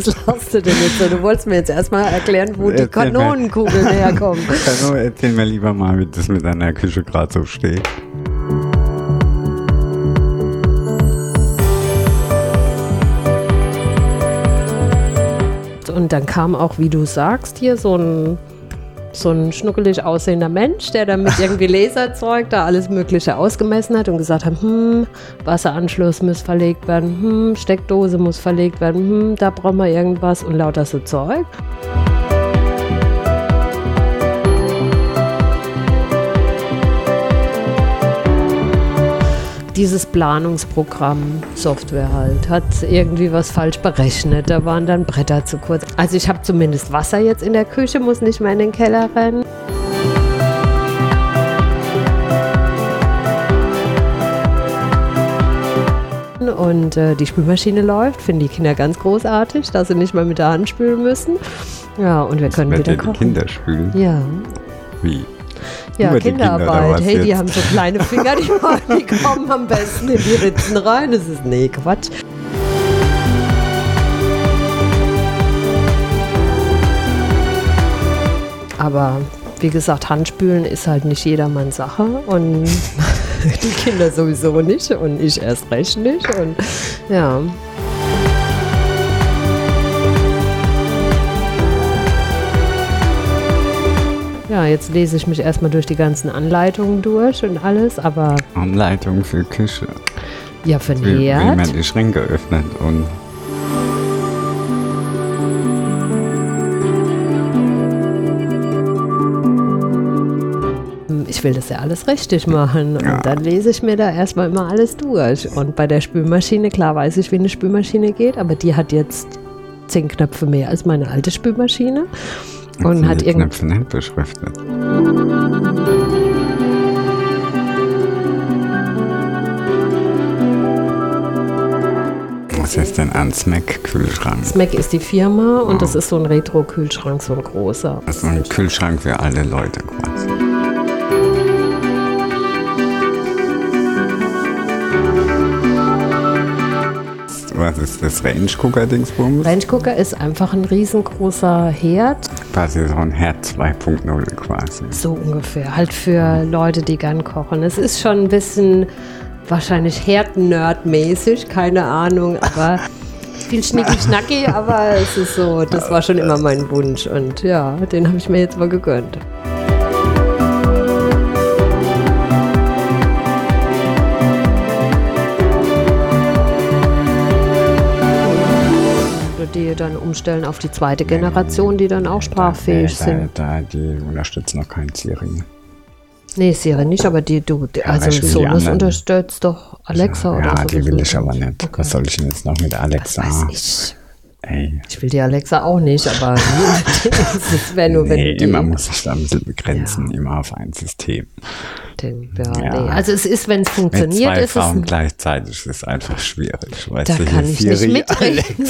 Was lachst du denn jetzt so? Du wolltest mir jetzt erstmal erklären, wo die Kanonenkugeln herkommen. Erzähl mir lieber mal, wie das mit deiner Küche gerade so steht. Und dann kam auch, wie du sagst, hier so ein schnuckelig aussehender Mensch, der dann mit irgendwie Laserzeug da alles Mögliche ausgemessen hat und gesagt hat, Wasseranschluss muss verlegt werden, Steckdose muss verlegt werden, da brauchen wir irgendwas und lauter so Zeug. Dieses Planungsprogramm, Software halt, hat irgendwie was falsch berechnet. Da waren dann Bretter zu kurz. Also ich habe zumindest Wasser jetzt in der Küche, muss nicht mehr in den Keller rennen. Und die Spülmaschine läuft, finden die Kinder ganz großartig, dass sie nicht mal mit der Hand spülen müssen. Ja, und wir können wieder kochen. Die Kinder spülen? Ja. Wie? Ja, Kinderarbeit. Hey, die haben so kleine Finger, die kommen am besten in die Ritzen rein. Das ist, nee, Quatsch. Aber wie gesagt, Handspülen ist halt nicht jedermanns Sache und die Kinder sowieso nicht und ich erst recht nicht. Und ja. Ja, jetzt lese ich mich erstmal durch die ganzen Anleitungen durch und alles, aber... Anleitung für Küche. Ja, für den Herd. Wie man die Schränke öffnet und... Ich will das ja alles richtig machen und dann lese ich mir da erstmal immer alles durch. Und bei der Spülmaschine, klar weiß ich, wie eine Spülmaschine geht, aber die hat jetzt 10 Knöpfe mehr als meine alte Spülmaschine. Und hat Knöpfe nicht beschriftet. Was ist denn ein Smack-Kühlschrank? Smack ist die Firma und das ist so ein Retro-Kühlschrank, so ein großer. Das ist so ein Kühlschrank für alle Leute quasi. Was ist das Range-Cooker-Dingsbums? Range-Cooker ist einfach ein riesengroßer Herd. Quasi so ein Herd 2.0 quasi. So ungefähr, halt für Leute, die gern kochen. Es ist schon ein bisschen wahrscheinlich Herd-Nerd-mäßig, keine Ahnung, aber viel Schnicki-Schnacki, aber es ist so, das war schon immer mein Wunsch und ja, den habe ich mir jetzt mal gegönnt. Die dann umstellen auf die zweite Generation, die dann auch sprachfähig sind. Die unterstützen noch kein Siri. Nee, Siri nicht, aber also Sonos unterstützt doch Alexa oder so. Ja, die will ich aber nicht. Okay. Was soll ich denn jetzt noch mit Alexa? Was weiß ich. Ey. Ich will die Alexa auch nicht, aber das wäre nur, wenn die... Immer muss ich da ein bisschen begrenzen, immer auf ein System. Nee. Also es ist, wenn es funktioniert, mit 2 ist Frauen gleichzeitig ist es einfach schwierig. Weißt da du, kann ich Siri, nicht mitreden.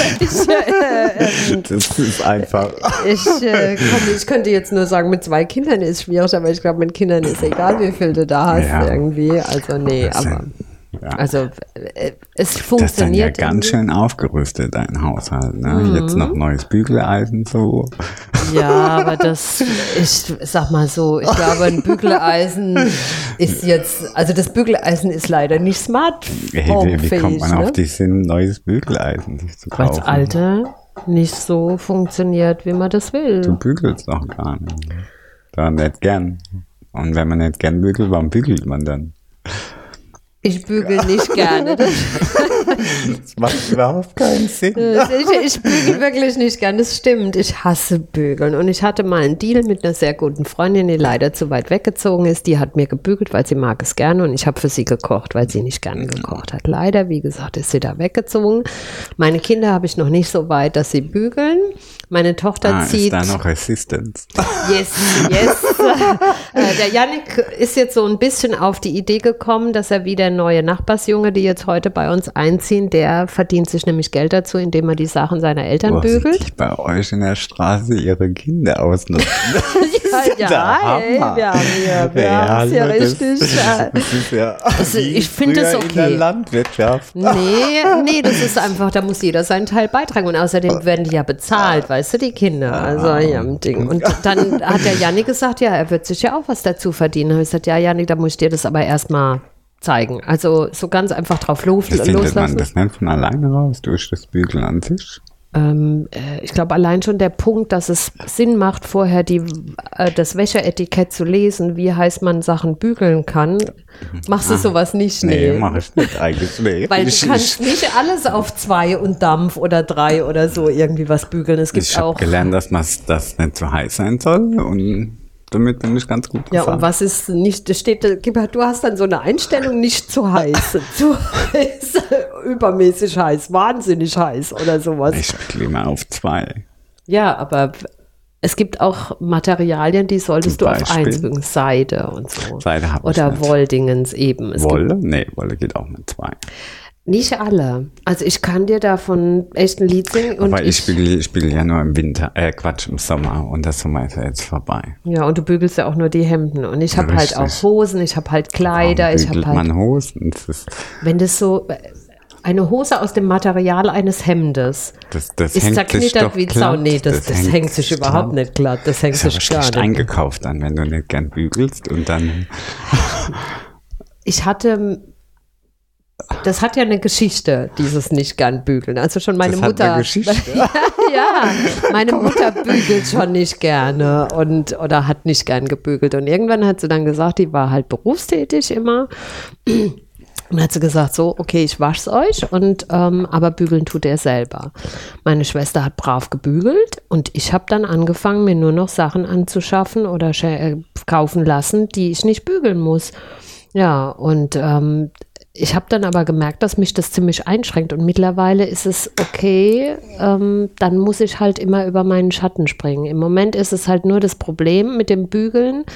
Das ist einfach... Ich könnte jetzt nur sagen, mit 2 Kindern ist es schwierig, aber ich glaube, mit Kindern ist egal, wie viel du da hast irgendwie. Also nee, aber... Ja. Also es funktioniert. Das ist dann ja ganz schön aufgerüstet, dein Haushalt. Ne? Jetzt noch neues Bügeleisen so. Ja, aber ich sag mal so, ich glaube, ein Bügeleisen ist jetzt, also das Bügeleisen ist leider nicht smartphone-fähig. Wie kommt man auf die Sinn, neues Bügeleisen sich zu kaufen? Weil das alte nicht so funktioniert, wie man das will. Du bügelst doch gar nicht. Dann nicht gern. Und wenn man nicht gern bügelt, warum bügelt man dann? Ich bügel nicht gerne. Das macht überhaupt keinen Sinn. Ich bügel wirklich nicht gerne, das stimmt. Ich hasse Bügeln. Und ich hatte mal einen Deal mit einer sehr guten Freundin, die leider zu weit weggezogen ist. Die hat mir gebügelt, weil sie mag es gerne. Und ich habe für sie gekocht, weil sie nicht gerne gekocht hat. Leider, wie gesagt, ist sie da weggezogen. Meine Kinder habe ich noch nicht so weit, dass sie bügeln. Meine Tochter zieht... Ist da noch Resistance? Yes. der Jannik ist jetzt so ein bisschen auf die Idee gekommen, dass er wie der neue Nachbarsjunge, die jetzt heute bei uns einziehen, der verdient sich nämlich Geld dazu, indem er die Sachen seiner Eltern bügelt. Die bei euch in der Straße ihre Kinder ausnutzen. Ja, ey, wir haben ja richtig. Das ist ja also, ich finde es okay. In der Landwirtschaft. Nee, das ist einfach, da muss jeder seinen Teil beitragen und außerdem werden die ja bezahlt, weißt du, die Kinder. Also ja, ein Ding. Und dann hat der Jannik gesagt, ja, er wird sich ja auch was dazu verdienen. Da habe ich gesagt, ja, Jannik, da muss ich dir das aber erstmal zeigen. Also so ganz einfach drauf loslassen. Findet man das nicht von alleine raus durch das Bügeln an sich? Ich glaube, allein schon der Punkt, dass es Sinn macht, vorher das Wäscheetikett zu lesen, wie heiß man Sachen bügeln kann. Machst du sowas nicht? Nee, mach ich nicht eigentlich. Nee. Weil du kannst nicht alles auf 2 und Dampf oder 3 oder so irgendwie was bügeln. Es gibt ich habe gelernt, dass das nicht so heiß sein soll und damit bin ich ganz gut gefahren. Ja, und was ist nicht, du hast dann so eine Einstellung, nicht zu heiß, zu heiß, übermäßig heiß, wahnsinnig heiß oder sowas. Ich spiele immer auf 2. Ja, aber es gibt auch Materialien, die solltest du auf 1 bügeln, Seide und so. Seide habe ich oder nicht. Wolldingens eben. Wolle? Nee, Wolle geht auch mit 2. Nicht alle. Also ich kann dir davon echt ein Lied singen. Aber ich spiele ja nur im Winter, im Sommer und der Sommer ist ja jetzt vorbei. Ja, und du bügelst ja auch nur die Hemden. Und ich habe halt auch Hosen, ich habe halt Kleider. Ich habe halt Hosen. Wenn das so, eine Hose aus dem Material eines Hemdes das ist hängt zerknittert wie Zaun. Nee, das hängt sich überhaupt nicht glatt. Das hängt sich gar nicht. Eingekauft dann, wenn du nicht gern bügelst und dann... Das hat ja eine Geschichte, dieses nicht gern bügeln. Also schon meine Mutter. Hat eine Geschichte? ja, meine Mutter bügelt schon nicht gerne oder hat nicht gern gebügelt. Und irgendwann hat sie dann gesagt, die war halt berufstätig immer. Und hat sie gesagt, so, okay, ich wasch's euch, aber bügeln tut er selber. Meine Schwester hat brav gebügelt und ich habe dann angefangen, mir nur noch Sachen anzuschaffen oder kaufen lassen, die ich nicht bügeln muss. Ja, und ich habe dann aber gemerkt, dass mich das ziemlich einschränkt und mittlerweile ist es okay, dann muss ich halt immer über meinen Schatten springen. Im Moment ist es halt nur das Problem mit dem Bügeln.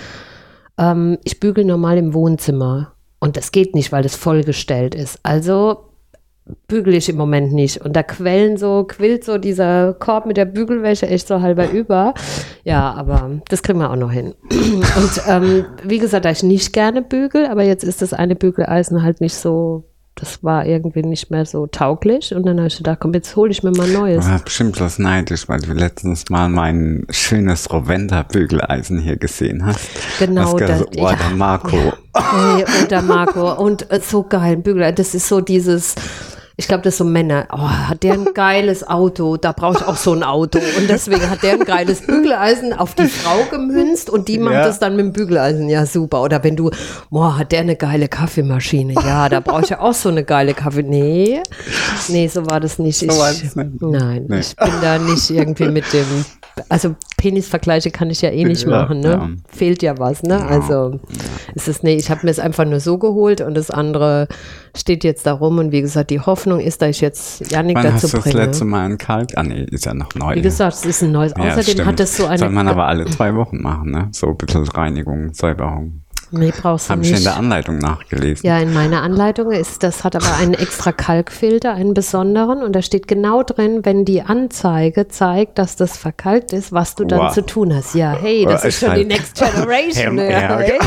Ich bügel normal im Wohnzimmer und das geht nicht, weil das vollgestellt ist. Also bügel ich im Moment nicht und da quillt so dieser Korb mit der Bügelwäsche echt so halber über. Ja, aber das kriegen wir auch noch hin. Und wie gesagt, da ich nicht gerne bügel, aber jetzt ist das eine Bügeleisen halt nicht so, das war irgendwie nicht mehr so tauglich und dann habe ich gedacht, komm, jetzt hole ich mir mal ein neues. Du warst bestimmt bloß neidisch, weil du letztens mal mein schönes Roventa-Bügeleisen hier gesehen hast. Genau. Das der Marco. Ja. Hey, der Marco. Und so geil, ein Bügeleisen, das ist so dieses... Ich glaube, das ist so Männer. Oh, hat der ein geiles Auto? Da brauche ich auch so ein Auto. Und deswegen hat der ein geiles Bügeleisen auf die Frau gemünzt und die macht das dann mit dem Bügeleisen. Ja, super. Oder wenn du, hat der eine geile Kaffeemaschine? Ja, da brauche ich ja auch so eine geile Nee, so war das nicht. Nein, nee. Ich bin da nicht irgendwie mit dem, also Penisvergleiche kann ich ja eh nicht machen, ne? Ja. Fehlt ja was, ne? Ja. Also ist es, ich habe mir es einfach nur so geholt und das andere steht jetzt da rum und wie gesagt, die Hoffnung ist, dass ich jetzt Jannik dazu bringe. Wann hast du das letzte Mal einen Kalk? Ist ja noch neu. Wie gesagt, es ist ein neues. Außerdem hat es so eine... Soll man aber alle 2 Wochen machen, ne? So ein bisschen Reinigung, Säuberung. Nee, brauchst du nicht. Habe ich in der Anleitung nachgelesen. Ja, in meiner Anleitung hat aber einen extra Kalkfilter, einen besonderen und da steht genau drin, wenn die Anzeige zeigt, dass das verkalkt ist, was du dann zu tun hast. Ja, hey, das ist schon die Next Generation. Ich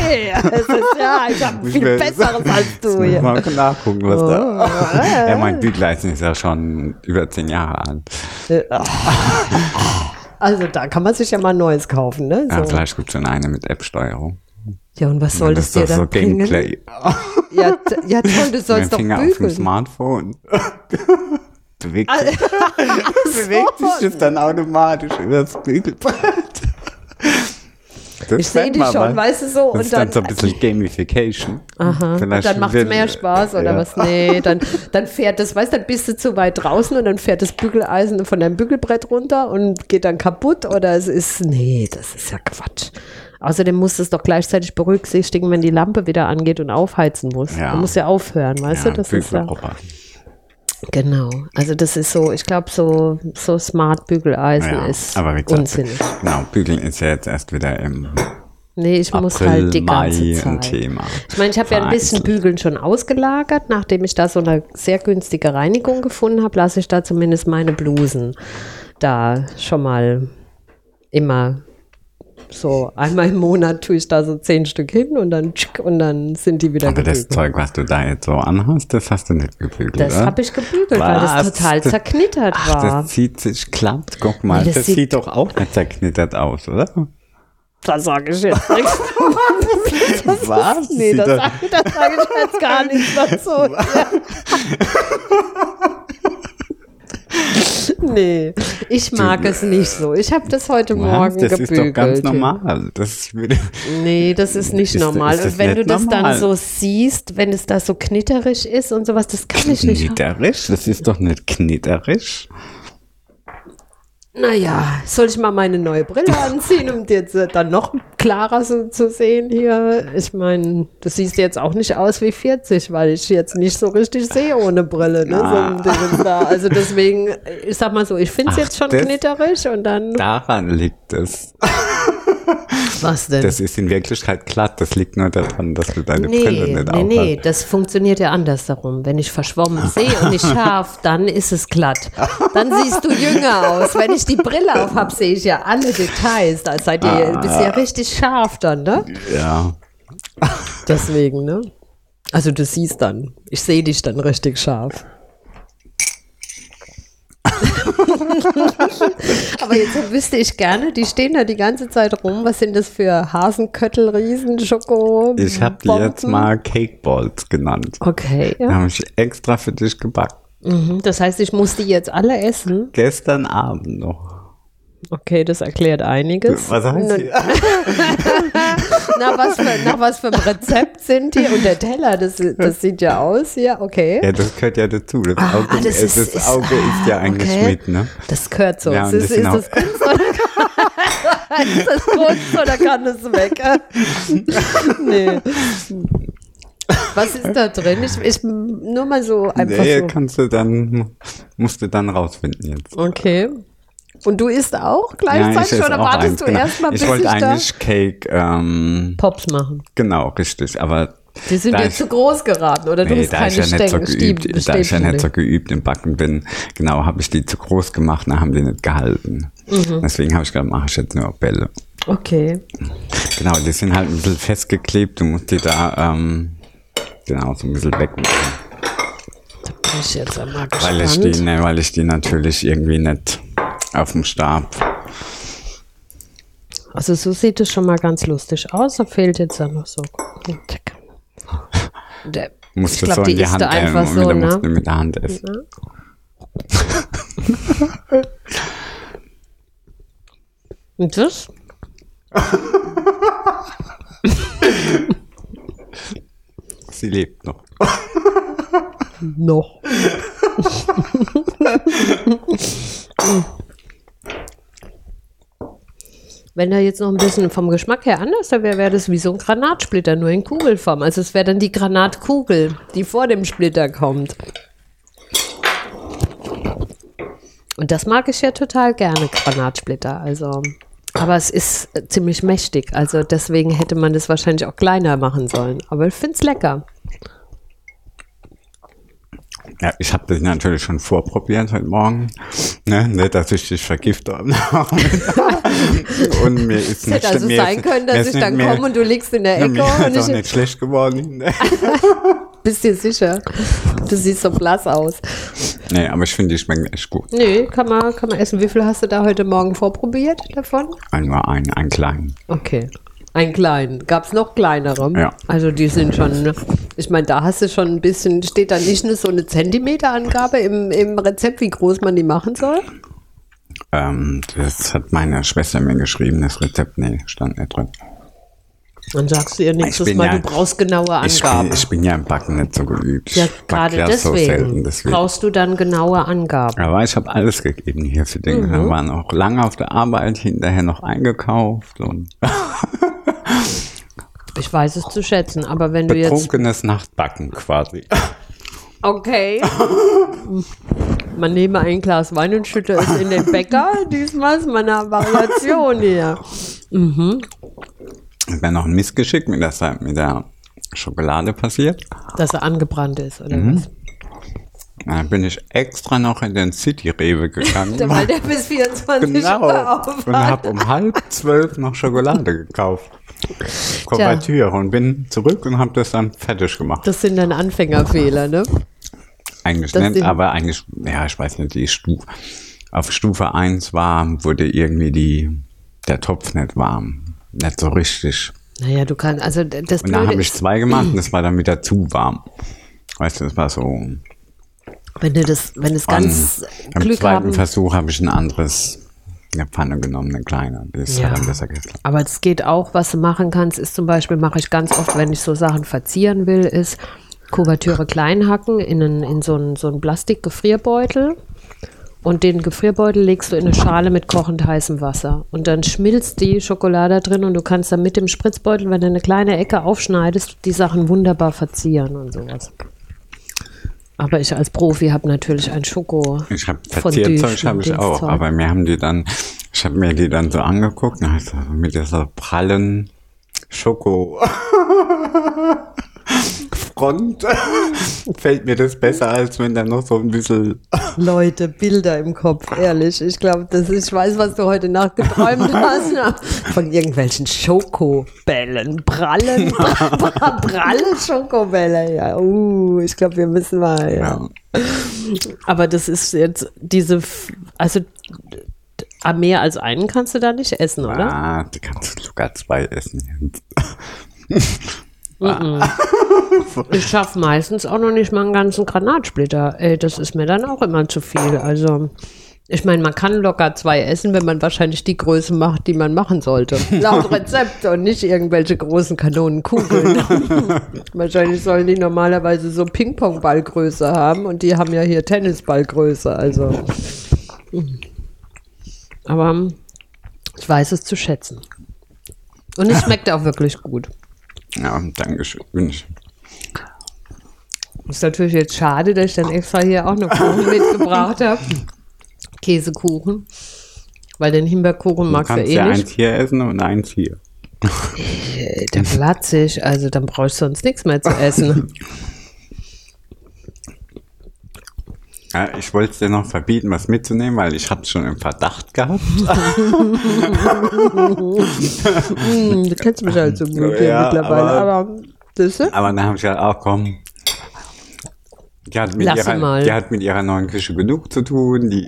habe viel Besseres als du. Ich mal nachgucken, was da... Ja, mein Bügeleisen ist ja schon über 10 Jahre alt. Also da kann man sich ja mal ein neues kaufen, ne? So. Ja, vielleicht gibt es schon eine mit App-Steuerung. Ja, und was soll das dir dann bringen? Gameplay. Ja, toll, du sollst doch bügeln. Finger auf dem Smartphone. bewegt sich das dann automatisch über das Bügelbrett. Ich sehe dich schon, weißt du so. Das ist dann so ein bisschen Gamification. Aha, und dann macht es mehr Spaß oder was? Nee, dann fährt das, weißt du, dann bist du zu weit draußen und dann fährt das Bügeleisen von deinem Bügelbrett runter und geht dann kaputt oder das ist ja Quatsch. Außerdem musst du es doch gleichzeitig berücksichtigen, wenn die Lampe wieder angeht und aufheizen muss. Ja. Du musst ja aufhören, weißt du? Das ist ja. Genau. Also das ist so, ich glaube, so Smart Bügeleisen ist aber wie gesagt, unsinnig. Genau, Bügeln ist ja jetzt erst wieder Nee, ich muss April, halt die ganze Mai Zeit. ein Thema. Ich meine, ich habe ja ein bisschen Vereinzelt. Bügeln schon ausgelagert. Nachdem ich da so eine sehr günstige Reinigung gefunden habe, lasse ich da zumindest meine Blusen da schon mal immer so einmal im Monat tue ich da so 10 Stück hin und dann sind die wieder Aber das gebügelt. Zeug, was du da jetzt so anhast, das hast du nicht gebügelt, Das oder? habe ich gebügelt, weil das Was? total zerknittert Ach, war. das zieht sich glatt. Guck mal, Nee, das das sieht- sieht doch auch nicht zerknittert aus, oder? Das sage ich jetzt nichts. Was? Nee, Sieht das doch- sage ich jetzt gar nichts dazu. Nee, ich mag es nicht so. Ich habe das heute Morgen das gebügelt. ist doch ganz normal. Das würde Nee, das ist nicht normal. ist das Und wenn nicht du das normal? dann so siehst, wenn es da so knitterig ist und sowas, das kann ich nicht. knitterisch? Das ist doch nicht knitterisch. Naja, soll ich mal meine neue Brille anziehen, um dir jetzt dann noch klarer so zu sehen hier? Ich meine, du siehst jetzt auch nicht aus wie 40, weil ich jetzt nicht so richtig sehe ohne Brille. Ne? So ein Ding da. Also deswegen, ich sag mal so, ich finde es jetzt schon das- knitterig und dann. Daran liegt es. Was denn? Das ist in Wirklichkeit glatt. Das liegt nur daran, dass du deine Brille nicht aufhast. Nee, das funktioniert ja andersrum. Wenn ich verschwommen sehe und nicht scharf, dann ist es glatt. Dann siehst du jünger aus. Wenn ich die Brille auf habe, sehe ich ja alle Details. Da seid ihr, bist ja richtig scharf dann, ne? Ja. Deswegen, ne? Also du siehst dann. Ich sehe dich dann richtig scharf. Aber jetzt wüsste ich gerne, die stehen da die ganze Zeit rum. Was sind das für Hasenköttel, Riesen, Schoko? Ich habe die jetzt mal Cake Balls genannt. Okay, Die ja. habe ich extra für dich gebacken. Das heißt, ich muss die jetzt alle essen? Gestern Abend noch. Okay, das erklärt einiges. Was heißt Na- hier? Nach was für ein Rezept sind die? Und der Teller, das sieht ja aus hier, okay. Ja, das gehört ja dazu. Das Auge, das ist- Auge ist ja eigentlich okay. mit, ne? Das gehört so. Ja, und ist, das sind das Kunst oder ist das Kunst oder kann das weg? Nee. Was ist da drin? Ich nur mal so einfach Nee, so. musst du dann rausfinden jetzt. Okay. Und du isst auch gleichzeitig esse oder auch wartest eins, du genau. erstmal, bis Ich wollte ich da eigentlich Cake, Pops machen? genau, richtig, aber Die sind da dir ich- zu groß geraten oder du nee, hast da keine ich ja nicht so Stängel. geübt, da ich ja nicht so geübt im Backen bin, genau, habe ich die zu groß gemacht, dann haben die nicht gehalten. Deswegen habe ich gedacht, mache ich jetzt nur Bälle. Okay. Genau, die sind halt ein bisschen festgeklebt, du musst die da, genau, so ein bisschen wegmachen. Bin ich jetzt einmal Weil ich die natürlich irgendwie nicht auf dem Stab. Also so sieht es schon mal ganz lustig aus. Da fehlt jetzt dann noch so. Musst Ich du glaub, so die in die isst Hand du einfach nehmen, so, du ne? musst mit der Hand essen. Und das? Sie lebt noch. Noch. Wenn er jetzt noch ein bisschen vom Geschmack her anders wäre, wäre das wie so ein Granatsplitter, nur in Kugelform. Also es wäre dann die Granatkugel, die vor dem Splitter kommt. Und das mag ich ja total gerne, Granatsplitter. Also, aber es ist ziemlich mächtig. Also deswegen hätte man das wahrscheinlich auch kleiner machen sollen. Aber ich finde es lecker. Ja, ich habe das natürlich schon vorprobiert heute Morgen. Ne? Nicht, dass ich dich vergifte. Und mir ist Es hätte also sein können, dass ich dann komme und du liegst in der Ecke Mir und ist auch ich nicht schlecht geworden. bist dir sicher. Du siehst so blass aus. Nee, aber ich finde, die schmecken echt gut. Nee, kann man essen. Wie viel hast du da heute Morgen vorprobiert davon? Nur einen kleinen. Okay. Einen kleinen. Gab es noch kleinere? Ja. Also die sind schon, ich meine, da hast du schon ein bisschen, steht da nicht nur so eine Zentimeterangabe im Rezept, wie groß man die machen soll? Das hat meine Schwester mir geschrieben, das Rezept. Nee, stand nicht drin. Dann sagst du ihr nächstes bin Mal, ja- du brauchst genaue Angaben. Ich bin ja im Backen nicht so geübt. Ja, Ich back gerade ja so selten, deswegen brauchst du dann genaue Angaben. Aber ich habe alles gegeben hier für Dinge. Wir waren auch lange auf der Arbeit, hinterher noch eingekauft und Ich weiß es zu schätzen, aber wenn du jetzt... betrunkenes Nachtbacken quasi. Okay. Man nehme ein Glas Wein und schütte es in den Bäcker. Diesmal ist meine Variation hier. Es wäre noch ein Missgeschick mit der Schokolade passiert. Dass er angebrannt ist, oder was? Dann bin ich extra noch in den City-Rewe gegangen. Weil der bis 24 Genau. Uhr auf hat. Und habe um 11:30 noch Schokolade gekauft. Kuvertüre. Und bin zurück und habe das dann fertig gemacht. Das sind dann Anfängerfehler, ne? Eigentlich nicht, aber eigentlich, ja, ich weiß nicht, auf Stufe 1 wurde irgendwie der Topf nicht warm. Nicht so richtig. Naja, du kannst, also das Und dann habe ich 2 gemacht und das war dann wieder zu warm. Weißt du, das war so. Wenn es ganz Am Glück zweiten haben. Versuch habe ich eine Pfanne genommen, eine kleine. Das ist dann besser geklappt. Aber es geht auch, was du machen kannst, ist zum Beispiel, mache ich ganz oft, wenn ich so Sachen verzieren will, ist Kuvertüre klein hacken in so einen Plastikgefrierbeutel. Und den Gefrierbeutel legst du in eine Schale mit kochend heißem Wasser. Und dann schmilzt die Schokolade drin und du kannst dann mit dem Spritzbeutel, wenn du eine kleine Ecke aufschneidest, die Sachen wunderbar verzieren und sowas. Aber ich als Profi habe natürlich ein Schoko. Ich habe Verzierzeug habe ich auch, aber ich habe mir die dann so angeguckt, also mit dieser prallen Schoko Front fällt mir das besser, als wenn da noch so ein bisschen... Leute, Bilder im Kopf, ehrlich. Ich glaube, ich weiß, was du heute Nacht geträumt hast. Von irgendwelchen Schokobällen. Pralle Schokobälle. Ja, ich glaube, wir müssen mal, ja. Aber das ist jetzt also mehr als einen kannst du da nicht essen, oder? Ah, die kannst du sogar 2 essen. Ich schaffe meistens auch noch nicht mal einen ganzen Granatsplitter. Ey, das ist mir dann auch immer zu viel. Also, ich meine, man kann locker 2 essen, wenn man wahrscheinlich die Größe macht, die man machen sollte. Laut Rezept und nicht irgendwelche großen Kanonenkugeln. Wahrscheinlich sollen die normalerweise so Ping-Pong-Ballgröße haben und die haben ja hier Tennisballgröße. Also, aber ich weiß es zu schätzen. Und es schmeckt auch wirklich gut. Ja, danke schön. Ist natürlich jetzt schade, dass ich dann extra hier auch noch Kuchen mitgebracht habe. Käsekuchen. Weil den Himbeerkuchen magst du eh nicht. Du kannst ja eins hier essen und eins hier. Da platze ich, also dann brauche ich sonst nichts mehr zu essen. Ja, ich wollte es dir noch verbieten, was mitzunehmen, weil ich habe es schon im Verdacht gehabt. Du kennst mich halt so gut hier mittlerweile. Aber dann habe ich ja auch, komm, die hat mit ihrer neuen Küche genug zu tun.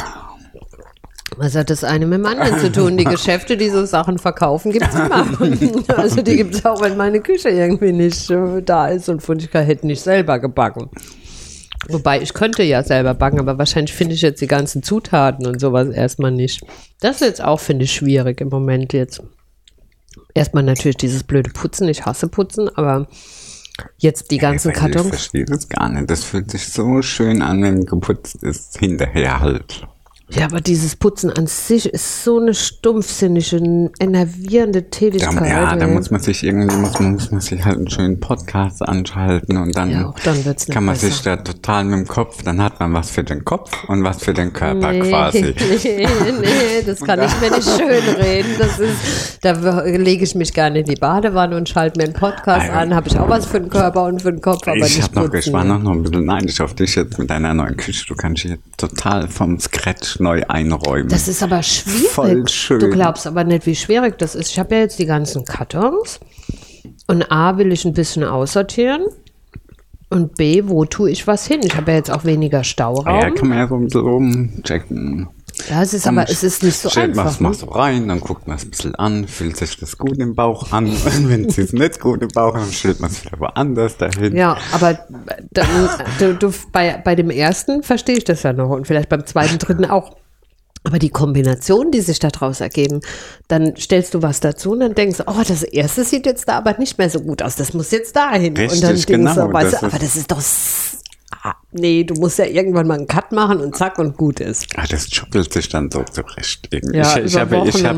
Was hat das eine mit dem anderen zu tun? Die Geschäfte, die so Sachen verkaufen, gibt es immer. Also die gibt es auch, wenn meine Küche irgendwie nicht da ist und Funchka hätte nicht selber gebacken. Wobei, ich könnte ja selber backen, aber wahrscheinlich finde ich jetzt die ganzen Zutaten und sowas erstmal nicht. Das ist jetzt auch, finde ich, schwierig im Moment jetzt. Erstmal natürlich dieses blöde Putzen, ich hasse Putzen, aber jetzt die ganzen Kartons. Ich verstehe das gar nicht. Das fühlt sich so schön an, wenn geputzt ist, hinterher halt. Ja, aber dieses Putzen an sich ist so eine stumpfsinnige, enervierende Tätigkeit. Da muss man sich halt einen schönen Podcast anschalten und dann wird's kann man besser. sich da total mit dem Kopf, dann hat man was für den Kopf und was für den Körper quasi. Nee, das kann ich mir nicht schön reden. Da lege ich mich gerne in die Badewanne und schalte mir einen Podcast an, habe ich auch was für den Körper und für den Kopf, aber nicht putzen. Ich war noch ein bisschen neidisch auf dich jetzt mit deiner neuen Küche. Du kannst hier total vom Scratch neu einräumen. Das ist aber schwierig. Voll schön. Du glaubst aber nicht, wie schwierig das ist. Ich habe ja jetzt die ganzen Kartons und A, will ich ein bisschen aussortieren und B, wo tue ich was hin? Ich habe ja jetzt auch weniger Stauraum. Ja, kann man ja so ein bisschen rumchecken. Ja, es ist nicht so einfach. Was machst du rein, dann guckt man es ein bisschen an, fühlt sich das gut im Bauch an. Und wenn es sich nicht gut im Bauch an, dann stellt man es wieder woanders dahin. Ja, aber dann, bei dem ersten verstehe ich das ja noch und vielleicht beim zweiten, dritten auch. Aber die Kombination, die sich daraus ergeben, dann stellst du was dazu und dann denkst du, oh, das erste sieht jetzt da aber nicht mehr so gut aus, das muss jetzt dahin. Richtig, und dann denkst du, genau, aber das ist doch... Nee, du musst ja irgendwann mal einen Cut machen und zack und gut ist. Das schuppelt sich dann so zurecht. Ja, ich habe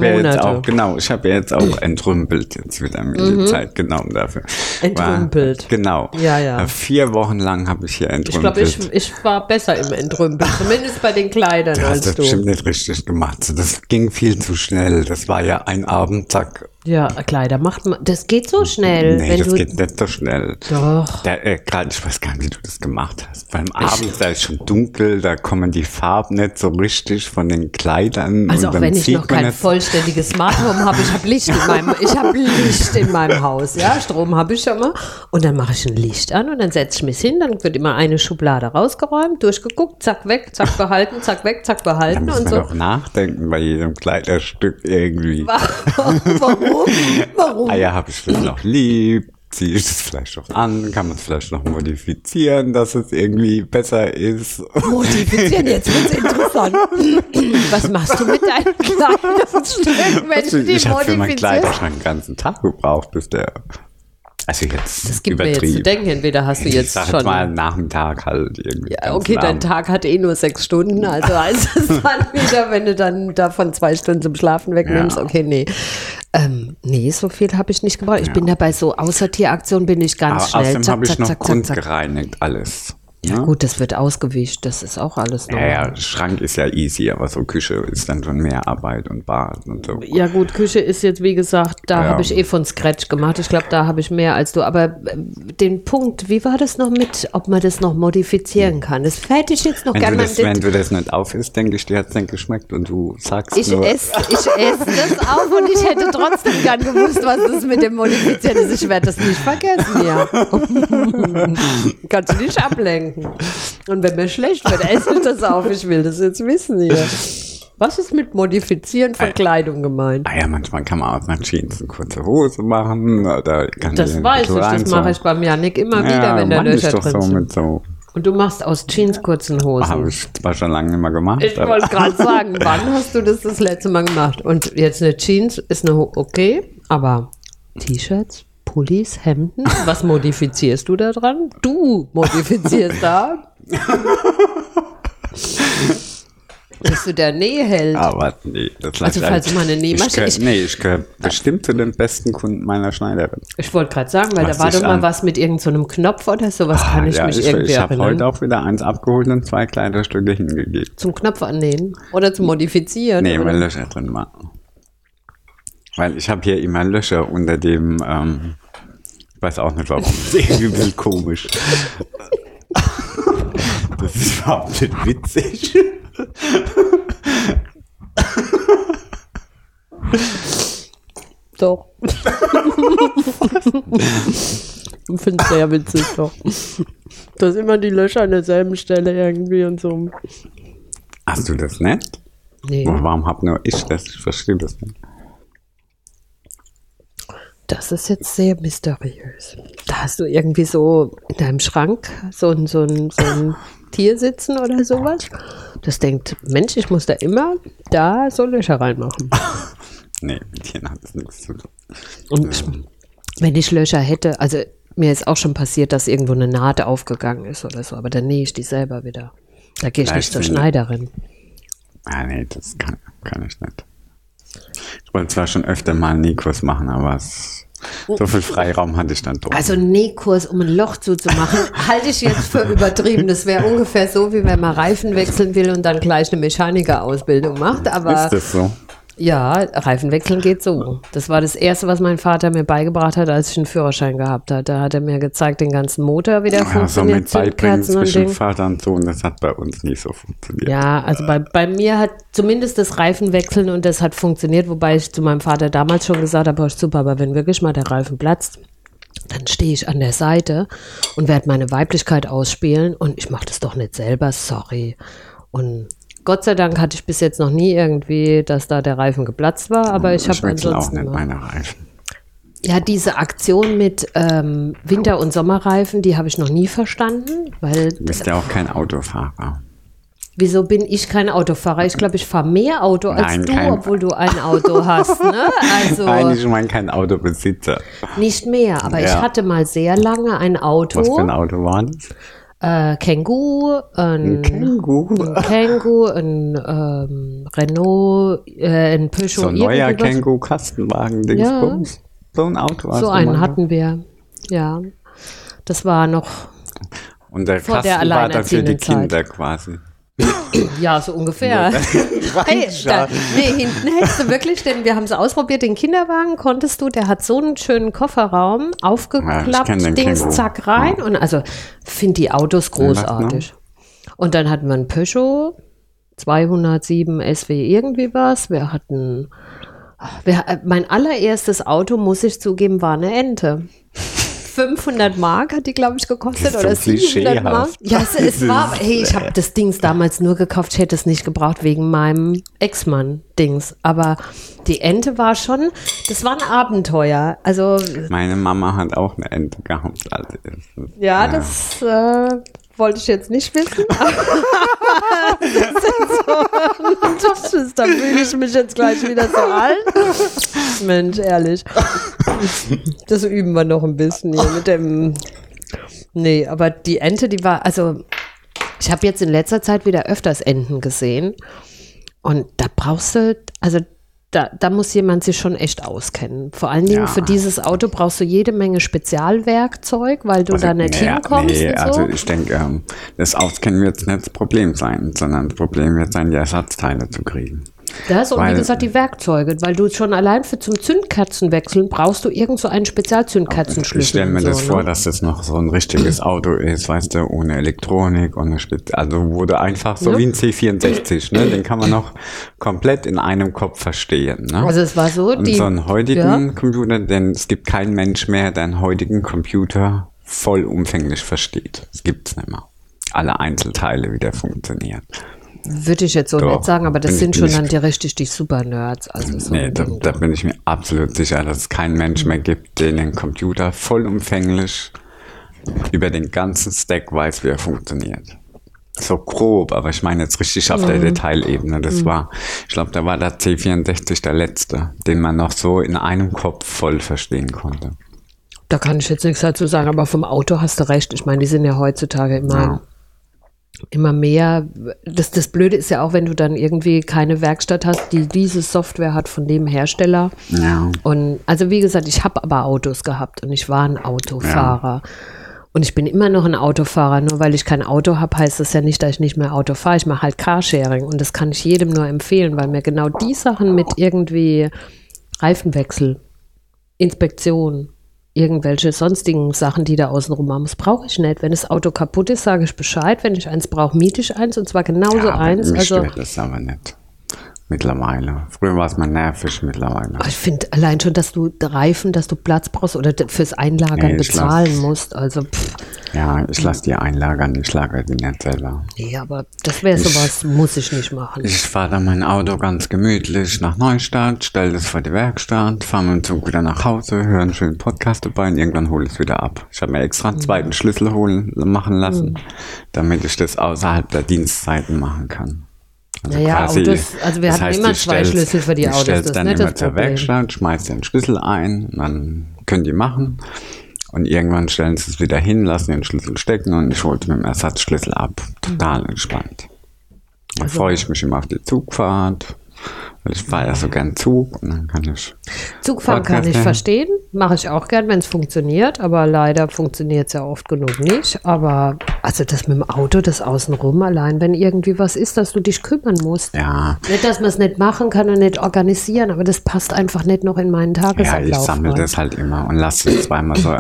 ja jetzt auch entrümpelt jetzt wieder mir die Zeit genommen dafür. Entrümpelt. Genau. Ja. 4 Wochen lang habe ich hier entrümpelt. Ich glaube, ich war besser im Entrümpeln, zumindest bei den Kleidern Du hast als das du. bestimmt nicht richtig gemacht. Das ging viel zu schnell. Das war ja ein Abend, zack. Ja, Kleider macht man. Das geht so schnell. Nee, das geht nicht so schnell. Doch. Gerade, ich weiß gar nicht, wie du das gemacht hast. Beim Abend, da ist schon dunkel, da kommen die Farben nicht so richtig von den Kleidern. Also auch wenn ich noch kein vollständiges Smart Home habe, ich habe Licht in meinem Haus. Ja, Strom habe ich schon mal. Und dann mache ich ein Licht an und dann setze ich mich hin, dann wird immer eine Schublade rausgeräumt, durchgeguckt, zack weg, zack behalten, zack weg, zack behalten. Da muss man doch nachdenken bei jedem Kleiderstück irgendwie. Warum? Eier habe ich vielleicht noch lieb, ziehe ich das vielleicht noch an, kann man es vielleicht noch modifizieren, dass es irgendwie besser ist. Modifizieren, jetzt wird es interessant. Was machst du mit deinen Kleidungsstücken, wenn du die Ich habe für meinen modifizierst? Kleiderschrank den ganzen Tag gebraucht, bis der... Also jetzt Das gibt mir jetzt zu denken, entweder hast du jetzt schon... mal Nachmittag halt irgendwie. Ja, okay, dein Tag hat nur 6 Stunden, also heißt es dann wieder, wenn du dann davon 2 Stunden zum Schlafen wegnimmst, Ja. Okay, nee. Nee, so viel habe ich nicht gebraucht. Ich bin da bei so Außertieraktionen bin ich ganz Aber schnell. außerdem habe ich noch grundgereinigt alles. Ja gut, das wird ausgewischt, das ist auch alles normal. Ja, Schrank ist ja easy, aber so Küche ist dann schon mehr Arbeit und Bad und so. Ja gut, Küche ist jetzt, wie gesagt, da habe ich von Scratch gemacht. Ich glaube, da habe ich mehr als du. Aber den Punkt, wie war das noch mit, ob man das noch modifizieren kann? Das hätte ich jetzt noch gerne mal. Wenn du das nicht auf isst, denke ich, dir hat es nicht geschmeckt und du sagst Ich esse das auf und ich hätte trotzdem gern gewusst, was das mit dem Modifizieren ist. Ich werde das nicht vergessen, ja. Kannst du nicht ablenken. Und wenn mir schlecht wird, esse ich das auf. Ich will das jetzt wissen hier. Was ist mit Modifizieren von Kleidung gemeint? Ja, manchmal kann man aus einer Jeans eine kurze Hose machen. Oder das weiß ich, das mache ich beim Janik immer wieder, wenn da Löcher drin sind. So. Und du machst aus Jeans kurzen Hosen. Habe ich zwar schon lange nicht mehr gemacht. Ich wollte gerade sagen, wann hast du das letzte Mal gemacht? Und jetzt eine Jeans ist okay, aber T-Shirts? Pullis, Hemden? Was modifizierst du da dran? Du modifizierst da? Bist du der Nähheld? Aber nee, das Also falls du mal eine Nähmaschine... Ich gehöre bestimmt zu den besten Kunden meiner Schneiderin. Ich wollte gerade sagen, weil da war doch mal was mit irgendeinem Knopf oder sowas, kann ich mich irgendwie Ich erinnern. habe heute auch wieder eins abgeholt und 2 Kleiderstücke hingegeben. Zum Knopf annähen? Oder zum Modifizieren? Nee, oder? weil Löcher drin war. Weil ich habe hier immer Löcher unter dem, ich weiß auch nicht warum, das ist irgendwie ein bisschen komisch. Das ist überhaupt nicht witzig. Doch. Ich finde es sehr witzig, doch. Da sind immer die Löcher an derselben Stelle irgendwie und so. Hast du das nicht? Nee. Warum hab nur ich das? Ich verstehe das nicht. Das ist jetzt sehr mysteriös. Da hast du irgendwie so in deinem Schrank so ein Tier sitzen oder sowas. Das denkt, Mensch, ich muss da immer da so Löcher reinmachen. Nee, mit Tieren hat das nichts zu tun. Und wenn ich Löcher hätte, also mir ist auch schon passiert, dass irgendwo eine Naht aufgegangen ist oder so, aber dann nähe ich die selber wieder. Da gehe ich nicht zur Schneiderin. Ah, nee, das kann ich nicht. Ich wollte zwar schon öfter mal einen Nähkurs machen, aber so viel Freiraum hatte ich dann doch. Also einen Nähkurs, um ein Loch zuzumachen, halte ich jetzt für übertrieben. Das wäre ungefähr so, wie wenn man Reifen wechseln will und dann gleich eine Mechanikerausbildung macht. Aber ist das so? Ja, Reifen wechseln geht so. Das war das Erste, was mein Vater mir beigebracht hat, als ich einen Führerschein gehabt hatte. Da hat er mir gezeigt, den ganzen Motor, wie der funktioniert. So mit Beibringen zwischen Vater und Sohn, das hat bei uns nicht so funktioniert. Ja, also bei mir hat zumindest das Reifen wechseln und das hat funktioniert, wobei ich zu meinem Vater damals schon gesagt habe, super, aber wenn wirklich mal der Reifen platzt, dann stehe ich an der Seite und werde meine Weiblichkeit ausspielen und ich mache das doch nicht selber, sorry. Und Gott sei Dank hatte ich bis jetzt noch nie irgendwie, dass da der Reifen geplatzt war, aber ich habe ansonsten auch nicht meine Reifen. Ja, diese Aktion mit Winter- und Sommerreifen, die habe ich noch nie verstanden, weil Du bist ja auch kein Autofahrer. Wieso bin ich kein Autofahrer? Ich glaube, ich fahre mehr Auto als du, obwohl du ein Auto hast, ne? Also nein, ich meine kein Autobesitzer. Nicht mehr, aber ich hatte mal sehr lange ein Auto. Was für ein Auto war das? Kangoo, ein Renault, ein Peugeot. So ein neuer Kangoo-Kastenwagen, Dingsbums. Ja. So ein Auto. So einen hatten wir, ja. Das war noch und der vor Kasten der war dann für die alleinerziehenden Kinder Zeit. quasi. Ja, so ungefähr. Hey, hinten hättest du wirklich, denn wir haben es ausprobiert, den Kinderwagen konntest du, der hat so einen schönen Kofferraum, aufgeklappt, Dings, zack, rein. Ja. Und also, finde die Autos großartig. Und dann hatten wir einen Peugeot 207 SW irgendwie was. Mein allererstes Auto, muss ich zugeben, war eine Ente. 500 Mark hat die, glaube ich, gekostet oder 700 Mark. Ja, es war, hey, ich habe das Dings damals nur gekauft, ich hätte es nicht gebraucht wegen meinem Ex-Mann-Dings. Aber die Ente war schon, das war ein Abenteuer. Also meine Mama hat auch eine Ente gehabt. Also ja, das wollte ich jetzt nicht wissen. Da fühle ich mich jetzt gleich wieder so alt. Mensch, ehrlich. Das üben wir noch ein bisschen hier mit dem. Nee, aber die Ente, die war, also ich habe jetzt in letzter Zeit wieder öfters Enten gesehen. Und da brauchst du, also da muss jemand sich schon echt auskennen. Vor allen Dingen für dieses Auto brauchst du jede Menge Spezialwerkzeug, weil du da nicht hinkommst. Nee, und so. Also ich denke, das Auskennen wird nicht das Problem sein, sondern das Problem wird sein, die Ersatzteile zu kriegen. Das und wie gesagt die Werkzeuge, weil du schon allein zum Zündkerzenwechseln brauchst du irgend so einen Spezialzündkerzenschlüssel. Ich stelle mir das vor, dass das noch so ein richtiges Auto ist, weißt du, ohne Elektronik, also wurde einfach so wie ein C64, ne? Den kann man noch komplett in einem Kopf verstehen. Ne? Also es war so, und so einen heutigen Computer, denn es gibt keinen Mensch mehr, der einen heutigen Computer vollumfänglich versteht. Das gibt's nicht mehr. Alle Einzelteile wieder funktionieren. Würde ich jetzt so nicht sagen, aber das sind schon dann die Super-Nerds. Also so nee, da bin ich mir absolut sicher, dass es keinen Mensch mehr gibt, der den Computer vollumfänglich über den ganzen Stack weiß, wie er funktioniert. So grob, aber ich meine jetzt richtig auf der Detailebene. Das war, ich glaube, da war der C64 der letzte, den man noch so in einem Kopf voll verstehen konnte. Da kann ich jetzt nichts dazu sagen, aber vom Auto hast du recht. Ich meine, die sind ja heutzutage immer mehr. Das Blöde ist ja auch, wenn du dann irgendwie keine Werkstatt hast, die diese Software hat von dem Hersteller. Ja. Und also wie gesagt, ich habe aber Autos gehabt und ich war ein Autofahrer. Ja. Und ich bin immer noch ein Autofahrer. Nur weil ich kein Auto habe, heißt das ja nicht, dass ich nicht mehr Auto fahre. Ich mache halt Carsharing und das kann ich jedem nur empfehlen, weil mir genau die Sachen mit irgendwie Reifenwechsel, Inspektion, irgendwelche sonstigen Sachen, die da außenrum haben, das brauche ich nicht. Wenn das Auto kaputt ist, sage ich Bescheid. Wenn ich eins brauche, miete ich eins und zwar genauso eins. Mich stört das aber nicht. Mittlerweile. Früher war es mal nervig, mittlerweile. Ich finde allein schon, dass du Reifen, dass du Platz brauchst oder fürs Einlagern bezahlen musst. Also, ja, ich lasse die einlagern, ich lagere die nicht selber. Nee, aber das wäre sowas, muss ich nicht machen. Ich fahre dann mein Auto ganz gemütlich nach Neustadt, stelle das vor die Werkstatt, fahre mit dem Zug wieder nach Hause, höre einen schönen Podcast dabei und irgendwann hole ich es wieder ab. Ich habe mir extra einen zweiten Schlüssel machen lassen, damit ich das außerhalb der Dienstzeiten machen kann. Also naja, Autos, also wir hatten immer zwei Schlüssel für die Autos. Du stellst dann immer zur Werkstatt, schmeißt den Schlüssel ein, dann können die machen und irgendwann stellen sie es wieder hin, lassen den Schlüssel stecken und ich hole es mit dem Ersatzschlüssel ab. Total entspannt. Dann freue ich mich immer auf die Zugfahrt. Ich fahre ja so gern Zug und dann kann ich... Zugfahren kann ich verstehen, mache ich auch gern, wenn es funktioniert, aber leider funktioniert es ja oft genug nicht. Aber also das mit dem Auto, das Außenrum, allein wenn irgendwie was ist, dass du dich kümmern musst. Ja. Nicht, dass man es nicht machen kann und nicht organisieren, aber das passt einfach nicht noch in meinen Tagesablauf. Ja, ich sammle das halt immer und lasse es zweimal so...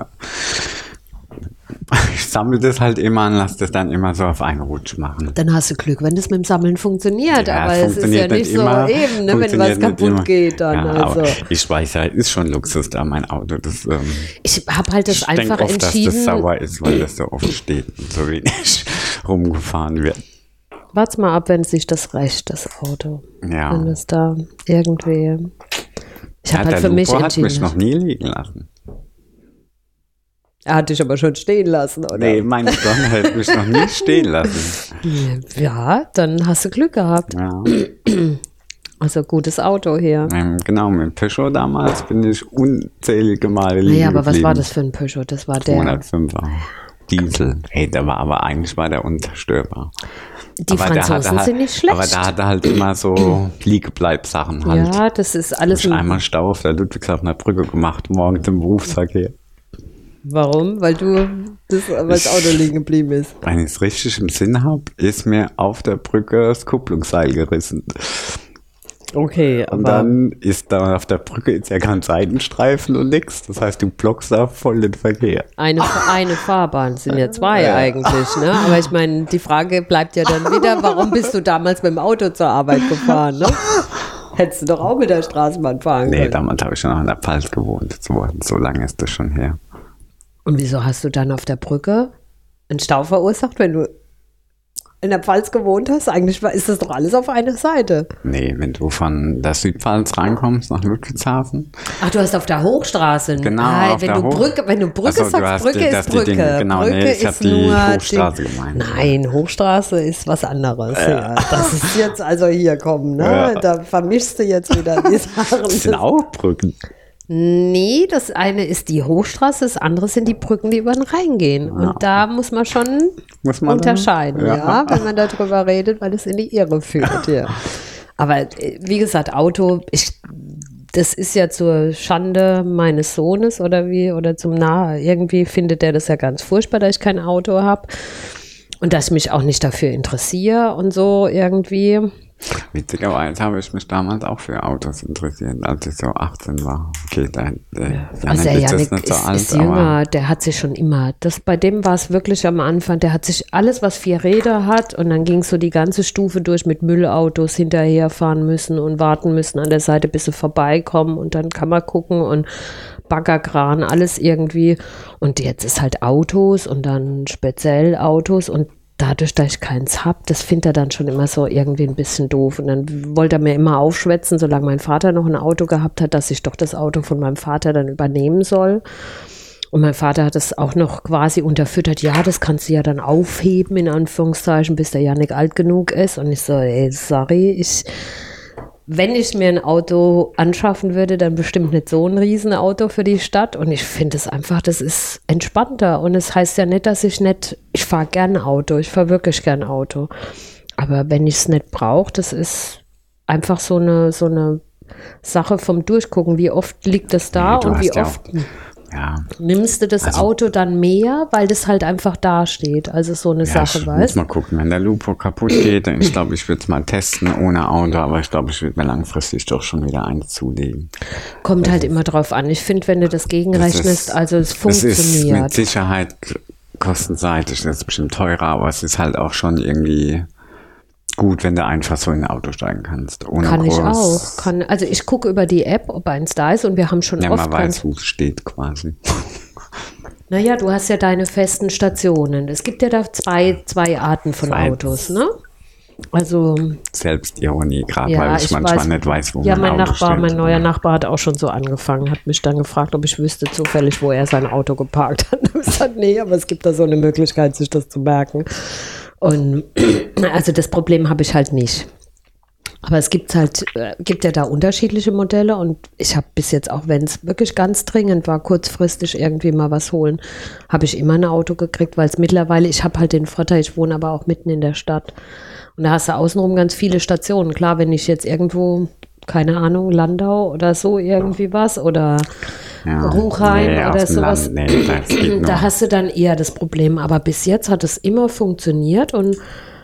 Ich sammle das halt immer und lasse das dann immer so auf einen Rutsch machen. Dann hast du Glück, wenn das mit dem Sammeln funktioniert. Ja, aber es ist ja nicht immer, so eben, ne, wenn was kaputt geht. Dann ja, also. Ich weiß ja, ist schon Luxus da, mein Auto. Das, ich habe halt das einfach oft, entschieden. Dass das sauer ist, weil das so oft steht und so wenig rumgefahren wird. Warte mal ab, wenn sich das rächt, das Auto. Ja. Wenn es da irgendwie... Ich habe halt für mich entschieden. Der hat mich noch nie liegen lassen. Er hat dich aber schon stehen lassen, oder? Nee, mein Gott, hat mich noch nie stehen lassen. Ja, dann hast du Glück gehabt. Ja. Also gutes Auto hier. Genau, mit Peugeot damals bin ich unzählige Male liegen aber was war das für ein Peugeot? Das war der 205er Diesel. Hey, eigentlich war der unzerstörbar. Die Franzosen sind nicht schlecht. Aber da hat er halt immer so Liegebleib-Sachen halt. Ja, das ist alles... Ich einmal Stau auf der Ludwigshafener Brücke gemacht, morgens im Berufsverkehr. Warum? Weil das Auto liegen geblieben ist. Wenn ich es richtig im Sinn habe, ist mir auf der Brücke das Kupplungsseil gerissen. Okay, Und dann ist da auf der Brücke ist ja kein Seitenstreifen und nix. Das heißt, du blockst da voll den Verkehr. Eine Fahrbahn, sind ja zwei eigentlich, ne? Aber ich meine, die Frage bleibt ja dann wieder, warum bist du damals mit dem Auto zur Arbeit gefahren, ne? Hättest du doch auch mit der Straßenbahn fahren können. Nee, damals habe ich schon noch in der Pfalz gewohnt. So lange ist das schon her. Und wieso hast du dann auf der Brücke einen Stau verursacht, wenn du in der Pfalz gewohnt hast? Eigentlich ist das doch alles auf einer Seite. Nee, wenn du von der Südpfalz reinkommst nach Ludwigshafen. Ach, du hast auf der Hochstraße. Genau, wenn du Brücke sagst, Brücke ist Brücke. Genau, Brücke nee, ich habe die Hochstraße gemeint. Nein, Hochstraße ist was anderes. Ja. Das ist jetzt also hier kommen, ne? Ja. Da vermischst du jetzt wieder die Sachen. Das sind auch Brücken. Nee, das eine ist die Hochstraße, das andere sind die Brücken, die über den Rhein gehen. Ja. Und da muss man schon unterscheiden, ja, wenn man darüber redet, weil es in die Irre führt. Ja. Aber wie gesagt, Auto, das ist ja zur Schande meines Sohnes oder zum irgendwie findet der das ja ganz furchtbar, dass ich kein Auto habe und dass ich mich auch nicht dafür interessiere und so irgendwie. Witzigerweise habe ich mich damals auch für Autos interessiert, als ich so 18 war. Okay, der Janik ist jünger, der hat sich schon immer, bei dem war es wirklich am Anfang, der hat sich alles, was 4 Räder hat und dann ging es so die ganze Stufe durch mit Müllautos hinterherfahren müssen und warten müssen an der Seite, bis sie vorbeikommen und dann kann man gucken und Baggerkran, alles irgendwie. Und jetzt ist halt Autos und dann speziell Autos und dadurch, dass ich keins habe, das findet er dann schon immer so irgendwie ein bisschen doof. Und dann wollte er mir immer aufschwätzen, solange mein Vater noch ein Auto gehabt hat, dass ich doch das Auto von meinem Vater dann übernehmen soll. Und mein Vater hat es auch noch quasi unterfüttert, ja, das kannst du ja dann aufheben, in Anführungszeichen, bis der Janik alt genug ist. Und ich so, ey, sorry, wenn ich mir ein Auto anschaffen würde, dann bestimmt nicht so ein Riesenauto für die Stadt. Und ich finde es einfach, das ist entspannter. Und es heißt ja nicht, dass ich fahre gern Auto, ich fahre wirklich gern Auto. Aber wenn ich es nicht brauche, das ist einfach so eine Sache vom Durchgucken. Wie oft liegt es da und wie oft nimmst du das Auto dann mehr, weil das halt einfach da steht. Also so eine Sache, weißt du? Muss mal gucken, wenn der Lupo kaputt geht, dann ich glaube, ich würde es mal testen ohne Auto, aber ich glaube, ich würde mir langfristig doch schon wieder eins zulegen. Kommt halt immer drauf an. Ich finde, wenn du das gegenrechnest, also es funktioniert. Es ist mit Sicherheit kostenseitig, das ist bestimmt teurer, aber es ist halt auch schon irgendwie gut, wenn du einfach so in ein Auto steigen kannst. Kann ich auch. Also ich gucke über die App, ob eins da ist und wir haben schon oft... Ja, man weiß, wo es steht quasi. Naja, du hast ja deine festen Stationen. Es gibt ja da zwei Arten von Autos, ne? Also... Selbstironie, gerade weil ich manchmal nicht weiß, wo mein Auto steht. Mein neuer Nachbar hat auch schon so angefangen, hat mich dann gefragt, ob ich wüsste zufällig, wo er sein Auto geparkt hat. Ich habe gesagt, nee, aber es gibt da so eine Möglichkeit, sich das zu merken. Und also das Problem habe ich halt nicht. Aber es gibt ja da unterschiedliche Modelle und ich habe bis jetzt, auch wenn es wirklich ganz dringend war, kurzfristig irgendwie mal was holen, habe ich immer ein Auto gekriegt, weil es mittlerweile, ich habe halt den Vorteil, ich wohne aber auch mitten in der Stadt und da hast du außenrum ganz viele Stationen. Klar, wenn ich jetzt irgendwo, keine Ahnung, Landau oder so irgendwie was oder Ruchheim oder sowas, da hast du dann eher das Problem. Aber bis jetzt hat es immer funktioniert und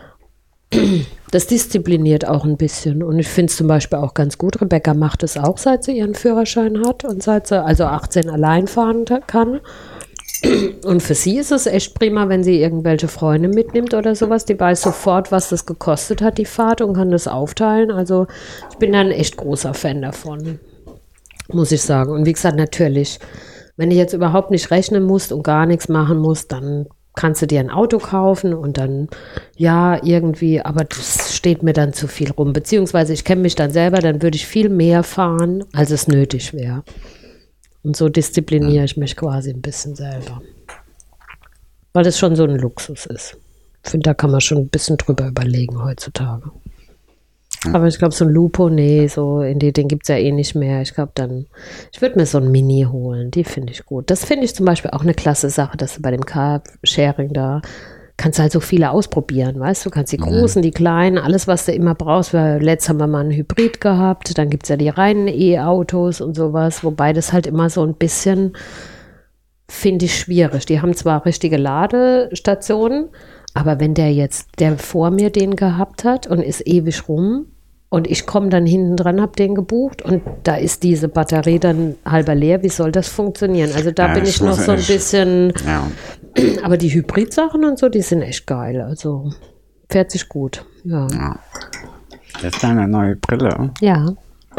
das diszipliniert auch ein bisschen. Und ich finde es zum Beispiel auch ganz gut. Rebecca macht es auch, seit sie ihren Führerschein hat und seit sie also 18 allein fahren kann. Und für sie ist es echt prima, wenn sie irgendwelche Freunde mitnimmt oder sowas. Die weiß sofort, was das gekostet hat, die Fahrt, und kann das aufteilen. Also ich bin da ein echt großer Fan davon, muss ich sagen. Und wie gesagt, natürlich, wenn du jetzt überhaupt nicht rechnen musst und gar nichts machen musst, dann kannst du dir ein Auto kaufen und dann, ja, irgendwie, aber das steht mir dann zu viel rum. Beziehungsweise ich kenne mich dann selber, dann würde ich viel mehr fahren, als es nötig wäre. Und so diszipliniere ich mich quasi ein bisschen selber. Weil das schon so ein Luxus ist. Ich finde, da kann man schon ein bisschen drüber überlegen heutzutage. Aber ich glaube, so ein Lupo, nee, so den gibt es ja eh nicht mehr. Ich glaube ich würde mir so ein Mini holen, die finde ich gut. Das finde ich zum Beispiel auch eine klasse Sache, dass du bei dem Carsharing da kannst du halt so viele ausprobieren, weißt du, kannst die großen, die kleinen, alles, was du immer brauchst. Letztes haben wir mal einen Hybrid gehabt, dann gibt es ja die reinen E-Autos und sowas, wobei das halt immer so ein bisschen finde ich schwierig. Die haben zwar richtige Ladestationen, aber wenn der vor mir den gehabt hat und ist ewig rum und ich komme dann hinten dran, habe den gebucht und da ist diese Batterie dann halber leer, wie soll das funktionieren? Also da bin ich noch so ein bisschen, aber die Hybrid-Sachen und so, die sind echt geil. Also fährt sich gut. Ja. Das ist deine neue Brille. Ja.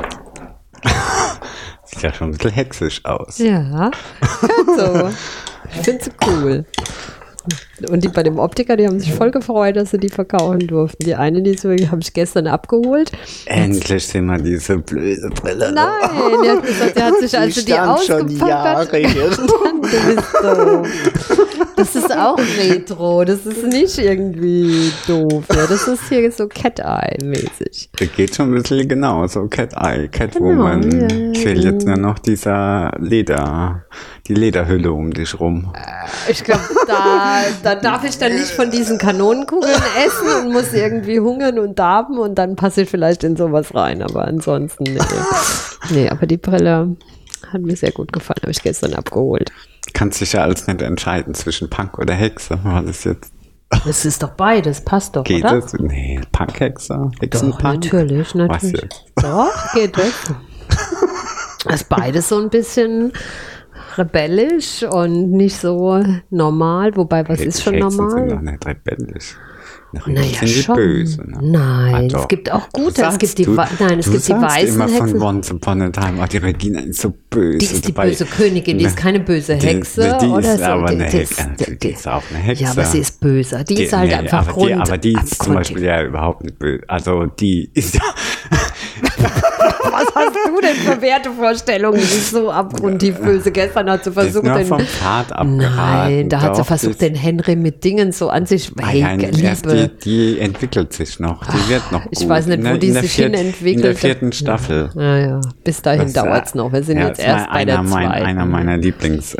Sieht ja schon ein bisschen hexisch aus. Ja, so. Ich finde sie cool. Und die bei dem Optiker, die haben sich voll gefreut, dass sie die verkaufen durften. Die eine, die habe ich gestern abgeholt. Endlich sehen wir diese blöde Brille. Nein, die hat gesagt, die hat sich, als sie die ausgepackt hat. Du bist doof. Das ist auch Retro, das ist nicht irgendwie doof. Ja, das ist hier so Cat-Eye-mäßig. Das geht schon ein bisschen genau, so Cat-Eye, Catwoman. Genau, ja. Fehlt jetzt nur noch die Lederhülle um dich rum. Ich glaube, da darf ich dann nicht von diesen Kanonenkugeln essen und muss irgendwie hungern und darben und dann passe ich vielleicht in sowas rein, aber ansonsten nee. Nee, aber die Brille hat mir sehr gut gefallen, habe ich gestern abgeholt. Kannst dich ja alles nicht entscheiden zwischen Punk oder Hexe, war das jetzt... Das ist doch beides, passt doch, geht oder? Geht es? Nee, Punk-Hexe, Doch, Hexenpunk? natürlich. Was jetzt? Doch, geht es. Das ist beides so ein bisschen rebellisch und nicht so normal, wobei was ist schon Hexen normal? sind doch nicht rebellisch. Naja, sind die schon. böse. Ne? Nein, Ah, es gibt auch gute. Es gibt die weißen immer Hexen. von Once Upon a Time, die Regina ist so böse. Die ist die böse Königin, die ist keine böse Hexe. Die oder ist so. aber eine Hexe. Die ist auch eine Hexe. Ja, aber sie ist böse. Die ist halt einfach aber die ist zum Beispiel ja überhaupt nicht böse. Also die ist ja... Was hast du denn für Wertevorstellungen? Die ist so abgrundtief böse. Gestern hat sie versucht, den vom Pfad abgeraten. Nein, da hat sie versucht, den Henry mit Dingen so an sich. Liebe. Die entwickelt sich noch. Die wird noch gut. Ich weiß nicht, wo die sich hin entwickelt. In der 4. Staffel. Ja. Bis dahin dauert es noch. Wir sind jetzt erst bei der 2. Einer meiner Lieblings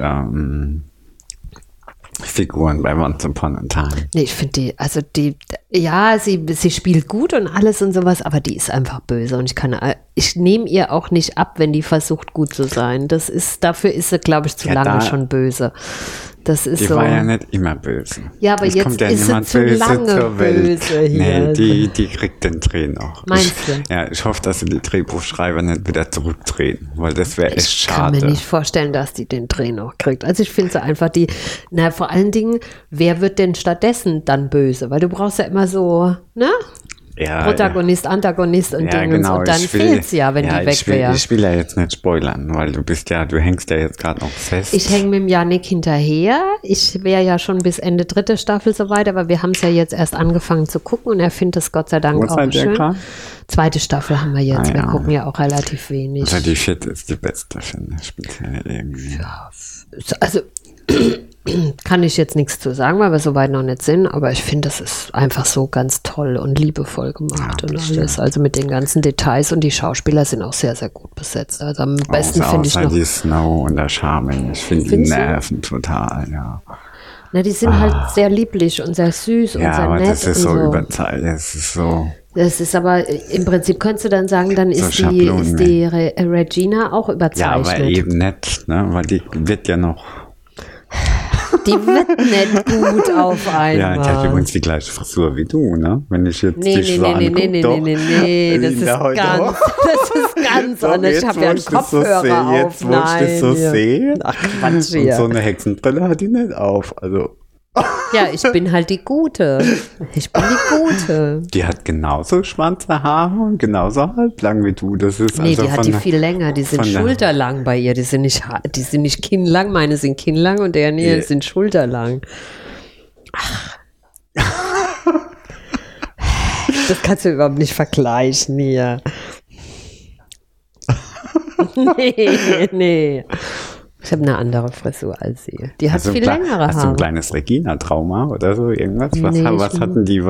Figuren bei Once Upon a Time. Nee, ich finde sie spielt gut und alles und sowas, aber die ist einfach böse und ich nehme ihr auch nicht ab, wenn die versucht, gut zu sein. Dafür ist sie, glaube ich, zu lange schon böse. Das ist die so. war ja nicht immer böse. Ja, aber jetzt kommt ja ist sie zu lange böse hier. Nee, die kriegt den Dreh noch. Meinst du? Ja, ich hoffe, dass sie die Drehbuchschreiber nicht wieder zurückdrehen, weil das wäre echt schade. Ich kann mir nicht vorstellen, dass die den Dreh noch kriegt. Also ich finde so einfach vor allen Dingen, wer wird denn stattdessen dann böse? Weil du brauchst ja immer so, ne? Ja, Protagonist, Antagonist und Dinge genau. und dann fehlt es ja, wenn die weg wäre. Ich will ja jetzt nicht spoilern, weil du hängst ja jetzt gerade noch fest. Ich hänge mit dem Yannick hinterher. Ich wäre ja schon bis Ende 3. Staffel soweit, aber wir haben es ja jetzt erst angefangen zu gucken und er findet es Gott sei Dank auch schön. Grad? 2. Staffel haben wir jetzt. Wir gucken ja auch relativ wenig. Also die 4. ist die beste, finde ich. Speziell irgendwie. Ja, also kann ich jetzt nichts zu sagen, weil wir so weit noch nicht sind, aber ich finde, das ist einfach so ganz toll und liebevoll gemacht und alles. Also mit den ganzen Details und die Schauspieler sind auch sehr, sehr gut besetzt. Also am besten finde ich noch die Snow und der Charming. Ich finde die nerven total, ja. Na, die sind halt sehr lieblich und sehr süß und sehr nett. Ja, aber das ist so überzeugt. Das ist so. Das ist aber, im Prinzip könntest du dann sagen, dann ist so die Regina auch überzeichnet. Ja, aber eben nicht, ne? Weil die wird ja noch. Die wird nicht gut auf einmal. Ja, die hat übrigens die gleiche Frisur wie du, ne? Wenn ich jetzt dich so angucke, nee, das ist ganz anders. Ich habe ja einen Kopfhörer auf. Jetzt, wo ich das so sehe. Ach, Quatsch hier. Und so eine Hexenbrille hat die nicht auf, also... Ja, ich bin halt die Gute. Ich bin die Gute. Die hat genauso schwarze Haare und genauso halblang wie du. Das ist nee, die hat die viel länger. Die sind schulterlang bei ihr. Die sind nicht kinnlang. Meine sind kinnlang und deren sind schulterlang. Ach. Das kannst du überhaupt nicht vergleichen hier. Nee. Ich habe eine andere Frisur als sie. Die hat viel längere Haare. Hast du ein kleines Regina-Trauma oder so? Irgendwas? Was hatten die?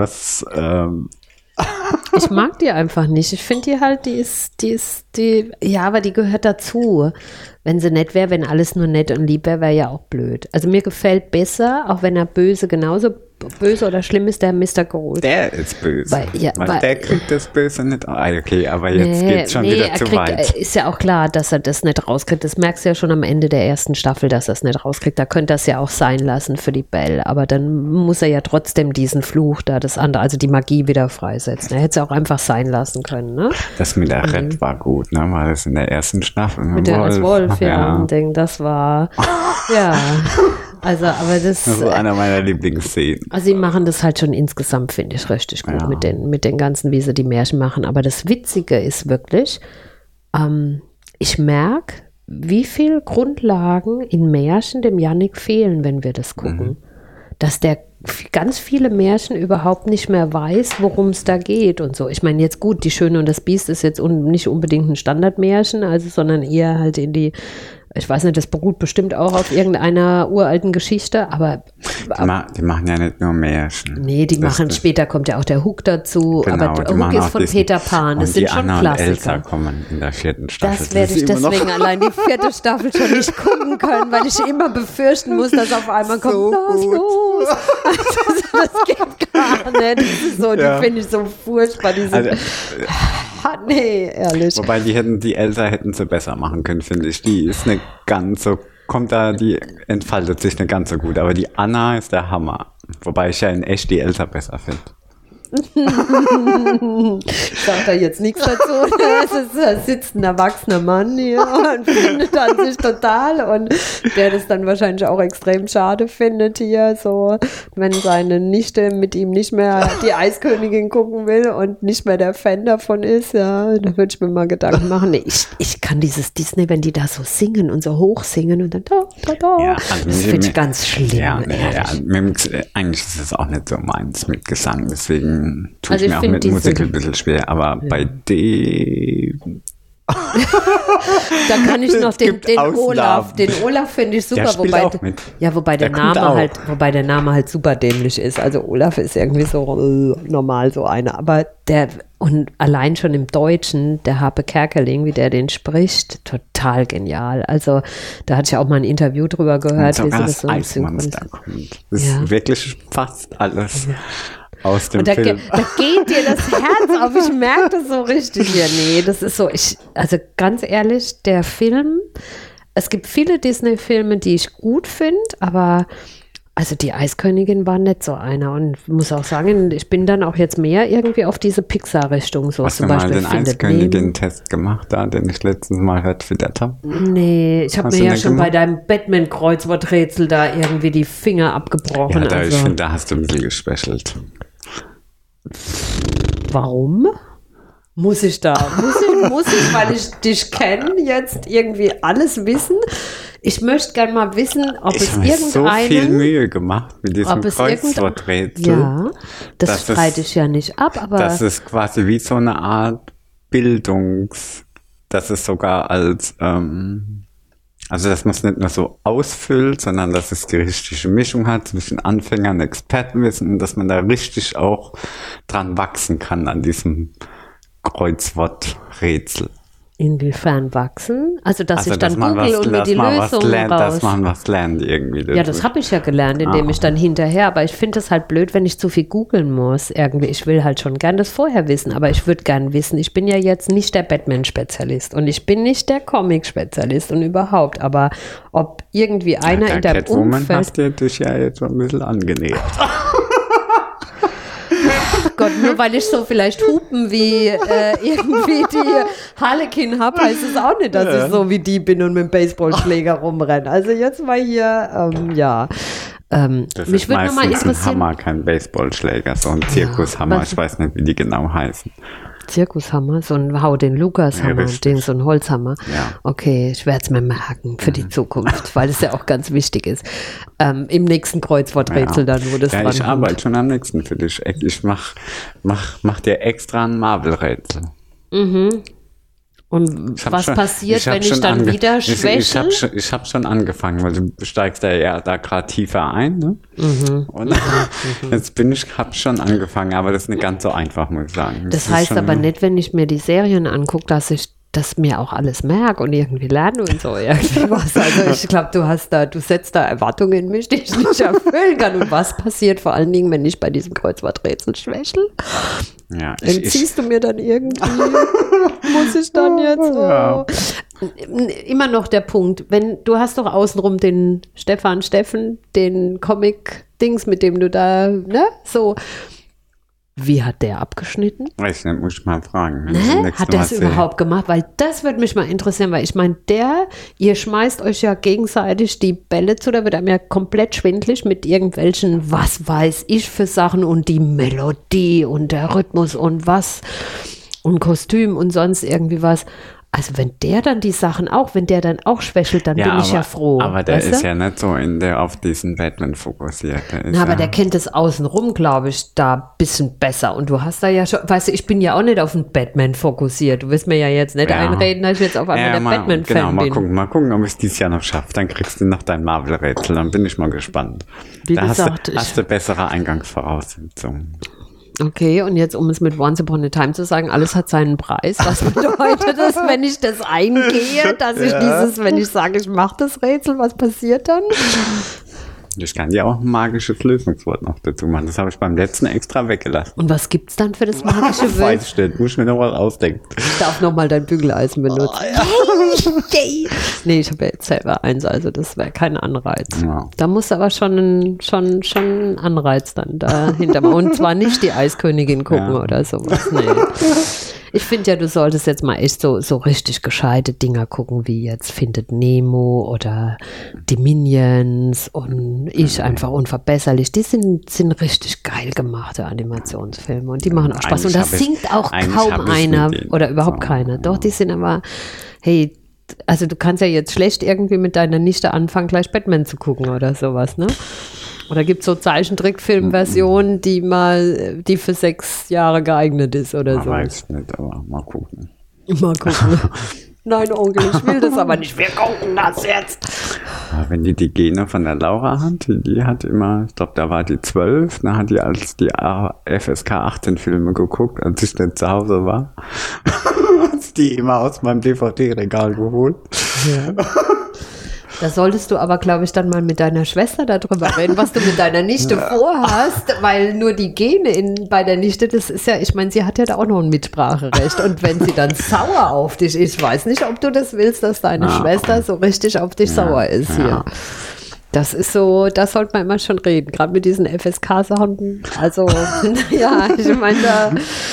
Ich mag die einfach nicht. Ich finde die halt, ja, aber die gehört dazu. Wenn sie nett wäre, wenn alles nur nett und lieb wäre, wäre ja auch blöd. Also mir gefällt besser, auch wenn er böse genauso böse oder schlimm ist der Mr. Gold. Der ist böse. Weil der kriegt das Böse nicht. Okay, aber jetzt geht's schon wieder zu weit. Ist ja auch klar, dass er das nicht rauskriegt. Das merkst du ja schon am Ende der ersten Staffel, dass er es nicht rauskriegt. Da könnte er es ja auch sein lassen für die Belle. Aber dann muss er ja trotzdem diesen Fluch da, das andere, also die Magie wieder freisetzen. Er hätte es auch einfach sein lassen können, ne? Das mit der Red war gut, ne? War das in der ersten Staffel? Mit der als Wolf, ja. Ding, das war, ja. Also, aber das ist einer meiner Lieblingsszenen. Also, sie machen das halt schon insgesamt, finde ich, richtig gut mit den ganzen, wie sie die Märchen machen. Aber das Witzige ist wirklich, ich merke, wie viel Grundlagen in Märchen dem Jannik fehlen, wenn wir das gucken. Dass der ganz viele Märchen überhaupt nicht mehr weiß, worum es da geht und so. Ich meine, jetzt gut, Die Schöne und das Biest ist jetzt nicht unbedingt ein Standardmärchen, also, sondern eher halt in die, ich weiß nicht, das beruht bestimmt auch auf irgendeiner uralten Geschichte, aber die machen ja nicht nur Märchen. Nee, die machen, später kommt ja auch der Hook dazu, genau, aber der Hook ist von Peter Pan, das sind schon Anna Klassiker. Und Elsa kommen in der 4. Staffel. Das werde ich deswegen allein die 4. Staffel schon nicht gucken können, weil ich immer befürchten muss, dass auf einmal kommt, das los. Das geht gar nicht. Das ist so, die finde ich so furchtbar, diese nee, ehrlich. Wobei die Elsa hätten sie besser machen können, finde ich. Die ist nicht ganz so, die entfaltet sich nicht ganz so gut. Aber die Anna ist der Hammer. Wobei ich ja in echt die Elsa besser finde. Ich sage da jetzt nichts dazu. Da sitzt ein erwachsener Mann hier und findet an sich total und der das dann wahrscheinlich auch extrem schade findet hier, so wenn seine Nichte mit ihm nicht mehr die Eiskönigin gucken will und nicht mehr der Fan davon ist, ja, da würde ich mir mal Gedanken machen. Nee, ich kann dieses Disney, wenn die da so singen und so hoch singen und dann ja, das finde ich ganz schlimm. Ja, eigentlich ist es auch nicht so meins mit Gesang, deswegen tut mir auch mit Musik ein bisschen schwer, aber bei dem da kann ich noch den Olaf, finde ich super, wobei der Name halt super dämlich ist. Also Olaf ist irgendwie so normal so einer, aber und allein schon im Deutschen, der Harpe Kerkeling, wie der den spricht, total genial. Also da hatte ich auch mal ein Interview drüber gehört, wie sie das so synchronisiert. Das ist wirklich fast alles. Aus dem Film. Da geht dir das Herz auf. Ich merke das so richtig. Ja, nee, das ist so. Also ganz ehrlich, der Film, es gibt viele Disney-Filme, die ich gut finde, aber also die Eiskönigin war nicht so einer. Und ich muss auch sagen, ich bin dann auch jetzt mehr irgendwie auf diese Pixar-Richtung. So hast du mal den Eiskönigin-Test gemacht, den ich letztens mal getwittert habe? Nee, ich habe mir ja schon bei deinem Batman-Kreuzworträtsel da irgendwie die Finger abgebrochen. Ja, ich finde, da hast du ein bisschen gespecialt. Warum? Muss ich, weil ich dich kenne, jetzt irgendwie alles wissen? Ich möchte gerne mal wissen, ob es irgendeinen... Ich habe so viel Mühe gemacht mit diesem Kreuzworträtsel. Ja, das streite ich ja nicht ab, aber... Das ist quasi wie so eine Art das ist sogar als... Also, dass man es nicht nur so ausfüllt, sondern dass es die richtige Mischung hat zwischen Anfängern und Expertenwissen und dass man da richtig auch dran wachsen kann an diesem Kreuzworträtsel. Inwiefern wachsen? Also, dass ich dann google und mir die Lösung raus... Dass man was lernt irgendwie. Ja, das habe ich ja gelernt, indem ich dann hinterher... Aber ich finde es halt blöd, wenn ich zu viel googeln muss. Irgendwie, ich will halt schon gern das vorher wissen, aber ich würde gern wissen, ich bin ja jetzt nicht der Batman-Spezialist und ich bin nicht der Comic-Spezialist und überhaupt, aber ob irgendwie einer in deinem Umfeld... hast du dich ja jetzt ein bisschen angenähert. Gott, nur weil ich so vielleicht Hupen wie irgendwie die Harlequin habe, heißt es auch nicht, dass ich so wie die bin und mit dem Baseballschläger rumrenne. Also jetzt mal hier, das mich ist meistens ein Hammer, kein Baseballschläger, so ein Zirkushammer, ich weiß nicht, wie die genau heißen. Zirkushammer, so ein Hau den Lukas-Hammer, so ein Holzhammer. Ja. Okay, ich werde es mir merken für die Zukunft, weil es ja auch ganz wichtig ist. Im nächsten Kreuzworträtsel dann, wo das ich arbeite schon am nächsten für dich. Ich mach dir extra ein Marvel-Rätsel. Mhm. Und was passiert, wenn ich dann wieder schwäche? Ich habe schon angefangen, weil du steigst da gerade tiefer ein. Ne? Mhm. Und jetzt habe schon angefangen, aber das ist nicht ganz so einfach, muss ich sagen. Das heißt aber nicht, wenn ich mir die Serien angucke, dass ich das mir auch alles merke und irgendwie lerne und so irgendwie was. Also ich glaube, du setzt da Erwartungen in mich, die ich nicht erfüllen kann. Und was passiert vor allen Dingen, wenn ich bei diesem Kreuzworträtsel schwächel? Ja, Entziehst du mir dann irgendwie? Muss ich dann jetzt so? Ja. Immer noch der Punkt, du hast doch außenrum den Steffen, den Comic-Dings, mit dem du da, ne, so. Wie hat der abgeschnitten? Weiß nicht, muss ich mal fragen. Ne? Hat der es überhaupt gemacht? Weil das würde mich mal interessieren, weil ich meine, ihr schmeißt euch ja gegenseitig die Bälle zu, da wird einem ja komplett schwindlig mit irgendwelchen, was weiß ich für Sachen und die Melodie und der Rhythmus und was und Kostüm und sonst irgendwie was. Also wenn der dann die Sachen wenn der dann auch schwächelt, dann bin ich ja froh. Aber der ist ja nicht so auf diesen Batman fokussiert. Aber der kennt es außenrum, glaube ich, da ein bisschen besser. Und du hast da ja schon, weißt du, ich bin ja auch nicht auf den Batman fokussiert. Du wirst mir ja jetzt nicht einreden, dass ich jetzt auf einmal der Batman-Fan bin. Mal gucken, ob ich es dieses Jahr noch schaffe. Dann kriegst du noch dein Marvel-Rätsel. Dann bin ich mal gespannt. Wie gesagt, hast du bessere Eingangsvoraussetzungen. Okay, und jetzt, um es mit Once Upon a Time zu sagen, alles hat seinen Preis. Was bedeutet das, wenn ich das eingehe, dass ich wenn ich sage, ich mache das Rätsel, was passiert dann? Ich kann dir auch ein magisches Lösungswort noch dazu machen. Das habe ich beim letzten extra weggelassen. Und was gibt's dann für das magische Wort? Weiß ich, muss ich mir noch was ausdenken. Ich darf nochmal dein Bügeleisen benutzen. Oh, ja. Nee, ich habe ja jetzt selber eins, also das wäre kein Anreiz. Ja. Da muss aber schon ein Anreiz dann dahinter machen. Und zwar nicht die Eiskönigin gucken oder sowas. Nee. Ich finde ja, du solltest jetzt mal echt so richtig gescheite Dinger gucken, wie jetzt Findet Nemo oder die Minions und Ich einfach unverbesserlich. Die sind richtig geil gemachte Animationsfilme und die machen auch Spaß. Und da singt auch kaum einer oder überhaupt keiner. Doch, die sind aber, hey, also du kannst ja jetzt schlecht irgendwie mit deiner Nichte anfangen, gleich Batman zu gucken oder sowas, ne? Oder gibt es so Zeichentrickfilmversionen, die für 6 Jahre geeignet ist oder so? Weiß nicht, aber mal gucken. Mal gucken. Nein, Onkel, ich will das aber nicht. Wir gucken das jetzt. Wenn die Gene von der Laura hat, die hat immer, ich glaube, da war die 12, dann hat die als die FSK 18 Filme geguckt, als ich nicht zu Hause war. Hat die immer aus meinem DVD-Regal geholt. Ja. Da solltest du aber, glaube ich, dann mal mit deiner Schwester darüber reden, was du mit deiner Nichte vorhast, weil nur die Gene bei der Nichte, das ist ja, ich meine, sie hat ja da auch noch ein Mitspracherecht und wenn sie dann sauer auf dich ist, ich weiß nicht, ob du das willst, dass deine Schwester so richtig auf dich sauer ist hier. Das ist so, da sollte man immer schon reden, gerade mit diesen FSK-Sachen, also, ja, ich meine,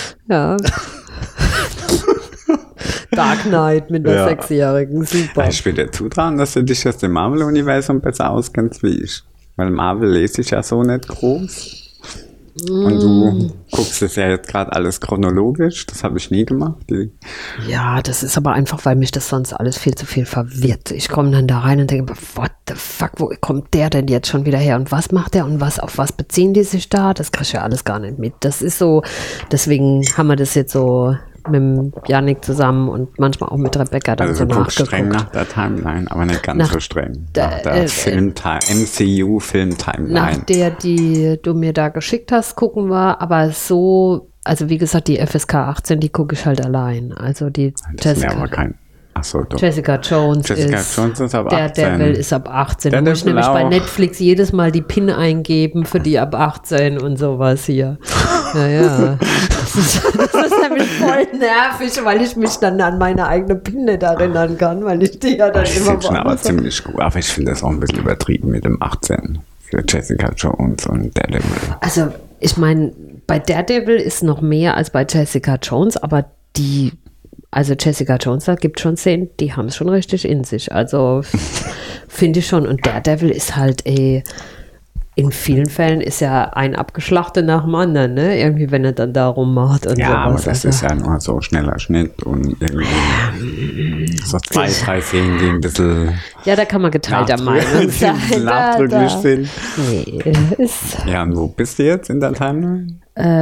Dark Knight mit einer 6-Jährigen, super. Ich will dir zutrauen, dass du dich aus dem Marvel-Universum besser auskennst wie ich. Weil Marvel lese ich ja so nicht groß. Und du guckst es ja jetzt gerade alles chronologisch. Das habe ich nie gemacht. Ja, das ist aber einfach, weil mich das sonst alles viel zu viel verwirrt. Ich komme dann da rein und denke, what the fuck, wo kommt der denn jetzt schon wieder her? Und was macht der und auf was beziehen die sich da? Das kriege ich ja alles gar nicht mit. Das ist so, deswegen haben wir das jetzt so mit dem Janik zusammen und manchmal auch mit Rebecca dann also so nachgeguckt. Streng nach der Timeline, aber nicht ganz so streng. Nach der MCU-Film-Timeline. Nach der, die du mir da geschickt hast, gucken wir, aber so, also wie gesagt, die FSK 18, die gucke ich halt allein. Also die Jessica Jones ist ab 18. Daredevil ist ab 18. Da muss ich nämlich bei Netflix jedes Mal die PIN eingeben für die ab 18 und sowas hier. Ja. Das ist nämlich voll nervig, weil ich mich dann an meine eigene PIN nicht erinnern kann, weil ich die ja dann immer woanders. Aber ziemlich gut. Aber ich finde das auch ein bisschen übertrieben mit dem 18 für Jessica Jones und Daredevil. Also ich meine, bei Daredevil ist noch mehr als bei Jessica Jones, aber also Jessica Jones, da gibt schon Szenen, die haben es schon richtig in sich. Also finde ich schon. Und Daredevil ist halt in vielen Fällen ist ja ein Abgeschlachte nach dem anderen, ne? Irgendwie, wenn er dann da rummacht und ja, sowas. Aber das ist ja nur so schneller Schnitt und irgendwie so 2, 3 Szenen, die ein bisschen ja, da kann man geteilter Meinung sein. Nachdrücklich sind. Nee, ja, und wo bist du jetzt in der Timeline?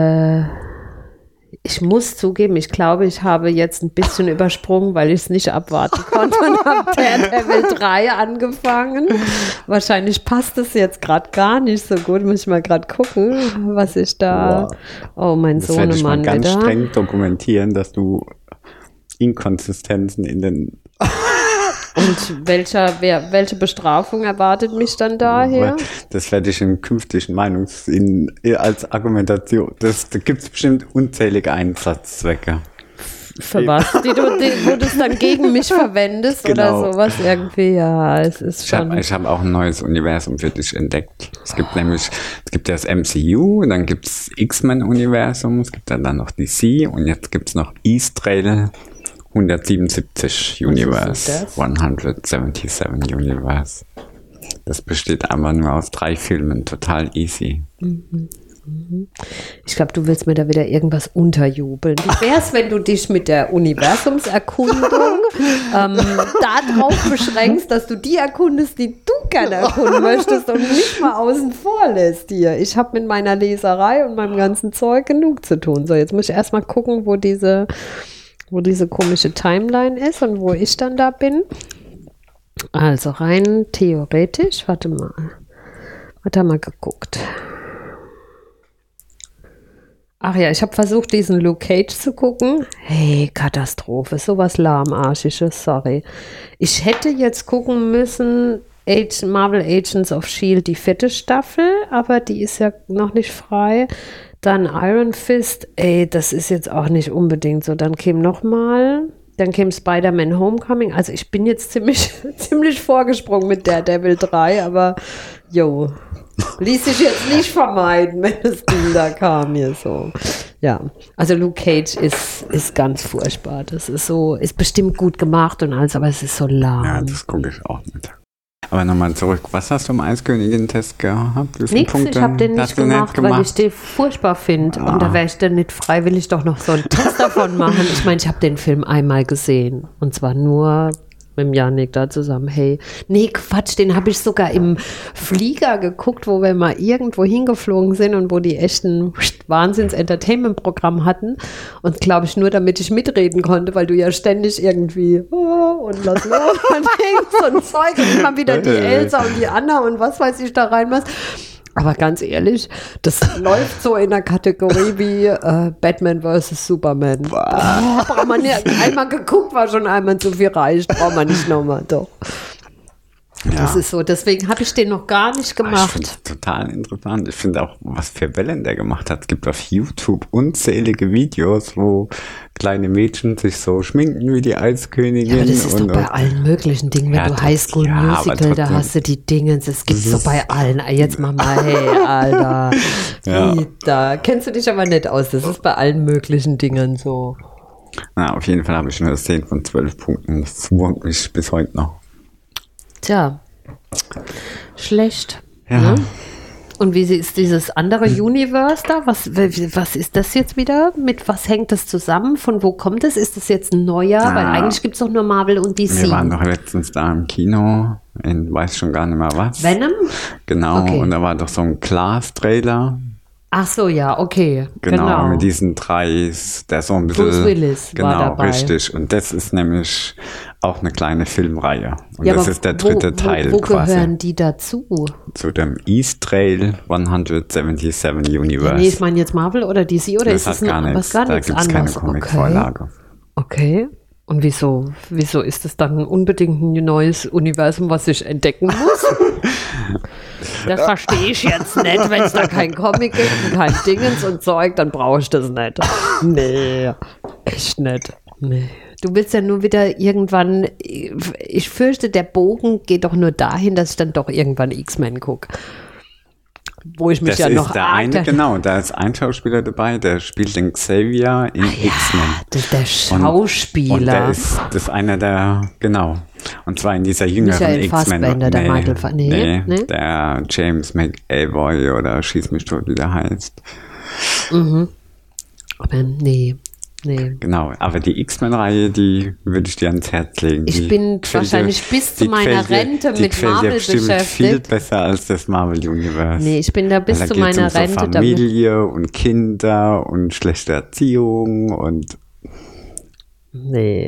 Ich muss zugeben, ich glaube, ich habe jetzt ein bisschen übersprungen, weil ich es nicht abwarten konnte und habe Daredevil 3 angefangen. Wahrscheinlich passt es jetzt gerade gar nicht so gut. Muss ich mal gerade gucken, was ich da... Oh, mein Sohnemann wieder. Das werde ich mal ganz streng dokumentieren, dass du Inkonsistenzen in den... Und welche Bestrafung erwartet mich dann daher? Das werde ich im künftigen als Argumentation. Da gibt es bestimmt unzählige Einsatzzwecke. Für was? Wo du es dann gegen mich verwendest Genau. oder sowas irgendwie? Ja, es ist schon... Ich hab auch ein neues Universum für dich entdeckt. Es gibt ja das MCU, dann gibt es X-Men-Universum, es gibt dann noch DC und jetzt gibt es noch Eastrail 177 Universe. 177 Universe. Das besteht einfach nur aus 3 Filmen, total easy. Ich glaube, du willst mir da wieder irgendwas unterjubeln. Wie wär's, wenn du dich mit der Universumserkundung darauf beschränkst, dass du die erkundest, die du gerne erkunden möchtest und nicht mal außen vor lässt hier. Ich habe mit meiner Leserei und meinem ganzen Zeug genug zu tun. So, jetzt muss ich erstmal gucken, wo diese komische Timeline ist und wo ich dann da bin. Also rein theoretisch, warte mal geguckt. Ach ja, ich habe versucht, diesen Luke Cage zu gucken. Hey, Katastrophe, sowas lahmarschiges, sorry. Ich hätte jetzt gucken müssen, Marvel Agents of S.H.I.E.L.D., die 4. Staffel, aber die ist ja noch nicht frei. Dann Iron Fist, das ist jetzt auch nicht unbedingt so. Dann käme Spider-Man Homecoming. Also ich bin jetzt ziemlich vorgesprungen mit Daredevil 3, aber ließ sich jetzt nicht vermeiden, wenn das Ding da kam hier so. Ja, also Luke Cage ist ganz furchtbar. Das ist bestimmt gut gemacht und alles, aber es ist so lahm. Ja, das gucke ich auch nicht. Aber nochmal zurück, was hast du im Eiskönigin-Test gehabt? Nichts, ich habe den nicht gemacht, weil ich den furchtbar finde. Und da werde ich dann nicht freiwillig doch noch so einen Test davon machen. Ich meine, ich habe den Film einmal gesehen. Und zwar nur mit dem Janik da zusammen. Hey, nee, Quatsch, den habe ich sogar im Flieger geguckt, wo wir mal irgendwo hingeflogen sind und wo die echten Wahnsinns-Entertainment-Programm hatten. Und glaube ich nur, damit ich mitreden konnte, weil du ja ständig irgendwie und lass los und so ein Zeug und immer wieder die Elsa und die Anna und was weiß ich da reinmachst. Aber ganz ehrlich, das läuft so in der Kategorie wie Batman vs. Superman. Braucht man nicht, einmal geguckt, war schon einmal zu viel reicht, braucht man nicht nochmal, doch. Ja. Das ist so, deswegen habe ich den noch gar nicht gemacht. Ich finde es total interessant. Ich finde auch, was für Wellen der gemacht hat. Es gibt auf YouTube unzählige Videos, wo kleine Mädchen sich so schminken wie die Eiskönigin. Ja, aber das ist doch bei allen möglichen Dingen. Wenn du High School Musical, da hast du die Dingens. Es gibt so bei allen. Jetzt mach mal, hey, Alter. Da kennst du dich aber nicht aus. Das ist bei allen möglichen Dingen so. Na, auf jeden Fall habe ich nur 10 von 12 Punkten. Das wurmt mich bis heute noch. Tja, schlecht. Ja. Ne? Und wie ist dieses andere Universe da? Was ist das jetzt wieder? Mit was hängt das zusammen? Von wo kommt es? Ist das jetzt ein neuer? Weil eigentlich gibt es doch nur Marvel und DC. Wir waren doch letztens da im Kino, weiß schon gar nicht mehr was. Venom? Genau, okay. Und da war doch so ein Class-Trailer. Ach so, ja, okay. Genau, mit diesen 3, der so ein bisschen... Bruce Willis war dabei. Genau, richtig. Und das ist nämlich auch eine kleine Filmreihe. Und ja, das ist der 3. Teil wo quasi. Wo gehören die dazu? Zu dem Eastrail 177 Universe. Ja, nee, ich meine jetzt Marvel oder DC oder das ist es gar nichts. Da gibt es keine Comic-Vorlage. Okay. Und wieso ist es dann unbedingt ein neues Universum, was ich entdecken muss? Das verstehe ich jetzt nicht. Wenn es da kein Comic gibt und kein Dingens und Zeug, dann brauche ich das nicht. Nee, echt nicht. Nee. Du willst ja nur wieder irgendwann, ich fürchte, der Bogen geht doch nur dahin, dass ich dann doch irgendwann X-Men gucke. Wo ich mich das noch genau, da ist ein Schauspieler dabei, der spielt den Xavier in X-Men. Das ist der Schauspieler. Und der ist einer der, genau. Und zwar in dieser jüngeren X-Men. Nee, der James McAvoy oder Schieß mich tot, wie der heißt. Mhm. Aber nee. Genau, aber die X-Men-Reihe, die würde ich dir ans Herz legen. Ich bin wahrscheinlich bis zu meiner Rente mit Marvel beschäftigt. Viel besser als das Marvel-Universe. Nee, ich bin da bis zu meiner Rente. So Familie und Kinder und schlechte Erziehung und Nee,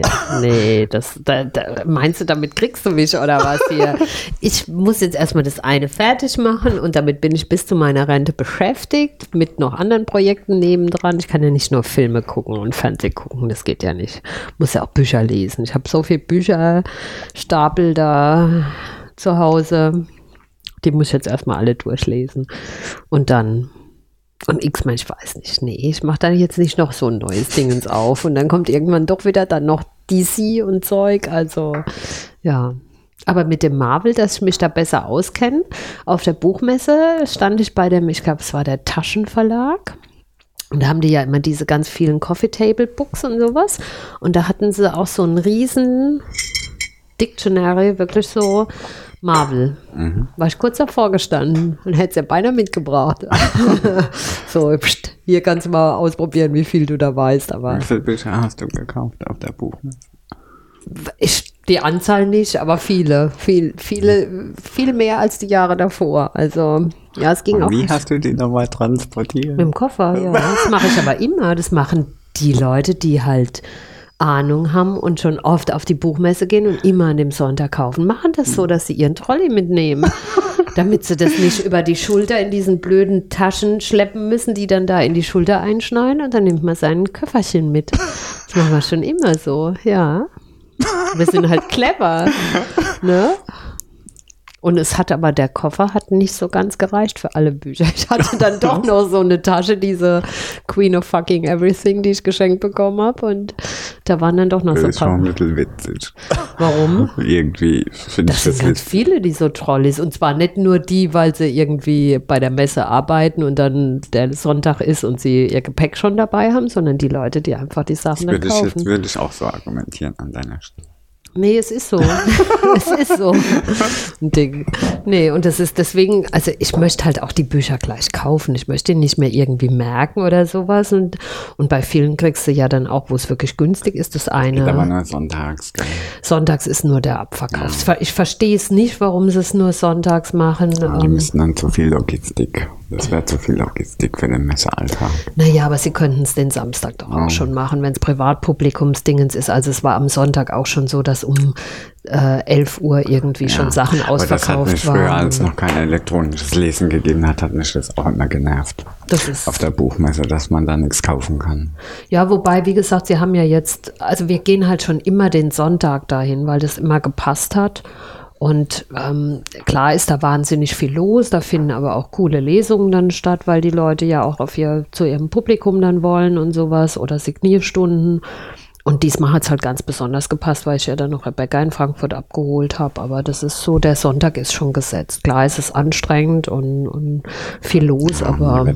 meinst du, damit kriegst du mich oder was hier? Ich muss jetzt erstmal das eine fertig machen und damit bin ich bis zu meiner Rente beschäftigt mit noch anderen Projekten nebendran. Ich kann ja nicht nur Filme gucken und Fernsehen gucken, das geht ja nicht. Muss ja auch Bücher lesen. Ich habe so viele Bücherstapel da zu Hause, die muss ich jetzt erstmal alle durchlesen und dann... Und X-Men, ich weiß nicht, nee, ich mache da jetzt nicht noch so ein neues Dingens auf und dann kommt irgendwann doch wieder dann noch DC und Zeug, also ja. Aber mit dem Marvel, dass ich mich da besser auskenne, auf der Buchmesse stand ich bei dem, ich glaube, es war der Taschenverlag und da haben die ja immer diese ganz vielen Coffee-Table-Books und sowas und da hatten sie auch so einen riesen Dictionary, wirklich so Marvel. War ich kurz davor gestanden und hätte es ja beinahe mitgebracht. So, pst, hier kannst du mal ausprobieren, wie viel du da weißt. Aber wie viele Bücher hast du gekauft auf der Buchmesse? Die Anzahl nicht, aber viele mehr als die Jahre davor. Also, ja, es ging und auch. Wie hast du die nochmal transportiert? Mit dem Koffer, ja. Das mache ich aber immer. Das machen die Leute, die halt Ahnung haben und schon oft auf die Buchmesse gehen und immer an dem Sonntag kaufen, machen das so, dass sie ihren Trolley mitnehmen, damit sie das nicht über die Schulter in diesen blöden Taschen schleppen müssen, die dann da in die Schulter einschneiden und dann nimmt man sein Köfferchen mit. Das machen wir schon immer so, ja. Wir sind halt clever, ne? Und es hat aber, der Koffer hat nicht so ganz gereicht für alle Bücher. Ich hatte dann doch noch so eine Tasche, diese Queen of Fucking Everything, die ich geschenkt bekommen habe. Und da waren dann doch noch so ein paar. Das ist schon mittelwitzig. Warum? Irgendwie finde ich das sind ganz viele, die so Trolleys. Und zwar nicht nur die, weil sie irgendwie bei der Messe arbeiten und dann der Sonntag ist und sie ihr Gepäck schon dabei haben, sondern die Leute, die einfach die Sachen dann kaufen. Jetzt würde ich auch so argumentieren an deiner Stelle. Nee, es ist so. Es ist so. Ein Ding. Nee, und das ist deswegen, also ich möchte halt auch die Bücher gleich kaufen. Ich möchte die nicht mehr irgendwie merken oder sowas. Und bei vielen kriegst du ja dann auch, wo es wirklich günstig ist, das eine. Geht aber nur sonntags, gell? Sonntags ist nur der Abverkauf. Ja. Ich verstehe es nicht, warum sie es nur sonntags machen. Die müssen dann zu viel Logistik. Das wäre zu viel Logistik für den Messealltag. Naja, aber sie könnten es den Samstag doch auch schon machen, wenn es Privatpublikumsdingens ist. Also es war am Sonntag auch schon so, dass um 11 Uhr irgendwie schon Sachen ausverkauft waren. Aber das hat mich früher, als es noch kein elektronisches Lesen gegeben hat mich das auch immer genervt. Das ist auf der Buchmesse, dass man da nichts kaufen kann. Ja, wobei, wie gesagt, sie haben ja jetzt, also wir gehen halt schon immer den Sonntag dahin, weil das immer gepasst hat. Und klar ist da wahnsinnig viel los, da finden aber auch coole Lesungen dann statt, weil die Leute ja auch zu ihrem Publikum dann wollen und sowas oder Signierstunden. Und diesmal hat es halt ganz besonders gepasst, weil ich ja dann noch Rebecca in Frankfurt abgeholt habe. Aber das ist so, der Sonntag ist schon gesetzt. Klar, es ist anstrengend und viel los, aber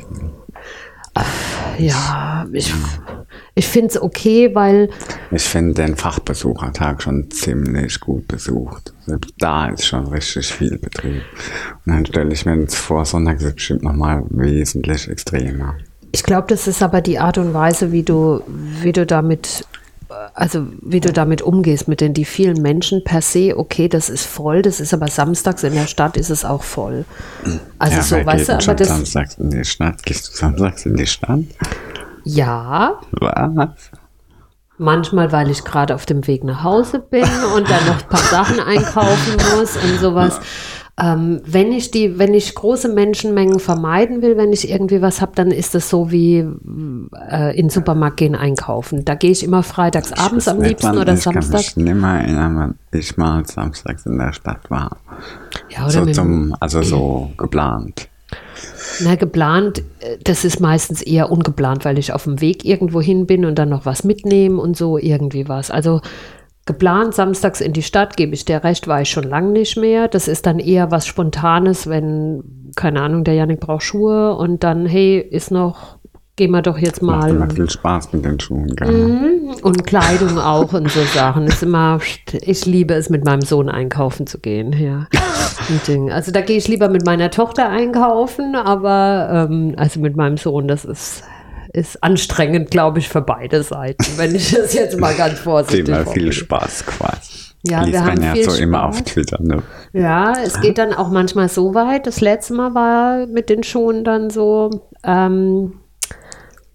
ja, ich finde es okay, weil ich finde den Fachbesuchertag schon ziemlich gut besucht. Selbst da ist schon richtig viel Betrieb. Und dann stelle ich mir jetzt vor, Sonntag ist bestimmt nochmal wesentlich extremer. Ich glaube, das ist aber die Art und Weise, wie du damit umgehst mit die vielen Menschen per se. Okay, das ist voll, das ist aber samstags in der Stadt ist es auch voll. Also ja, so, weißt du, aber das samstags in die Stadt. Gehst du samstags in die Stadt? Ja. Was? Manchmal, weil ich gerade auf dem Weg nach Hause bin und dann noch ein paar Sachen einkaufen muss und sowas. Wenn ich große Menschenmengen vermeiden will, wenn ich irgendwie was habe, dann ist es so wie in den Supermarkt gehen einkaufen. Da gehe ich immer freitags abends am liebsten oder Samstag. Ich kann mich nicht mehr erinnern, wann ich mal samstags in der Stadt war. Ja, oder so so geplant. Na, geplant, das ist meistens eher ungeplant, weil ich auf dem Weg irgendwo hin bin und dann noch was mitnehme und so irgendwie was. Also geplant, samstags in die Stadt, gebe ich dir recht, war ich schon lange nicht mehr. Das ist dann eher was Spontanes, wenn, keine Ahnung, der Jannik braucht Schuhe und dann, hey, gehen wir doch jetzt mal. Macht immer viel Spaß mit den Schuhen, gell? Und Kleidung auch und so Sachen. Ich liebe es, mit meinem Sohn einkaufen zu gehen, ja. Also da gehe ich lieber mit meiner Tochter einkaufen, aber also mit meinem Sohn, das ist anstrengend, glaube ich, für beide Seiten, wenn ich das jetzt mal ganz vorsichtig formuliere. Viel Spaß quasi. Ja, wir haben viel so Spaß. Immer auf Twitter, ne? Ja, es geht dann auch manchmal so weit. Das letzte Mal war mit den Schuhen dann so,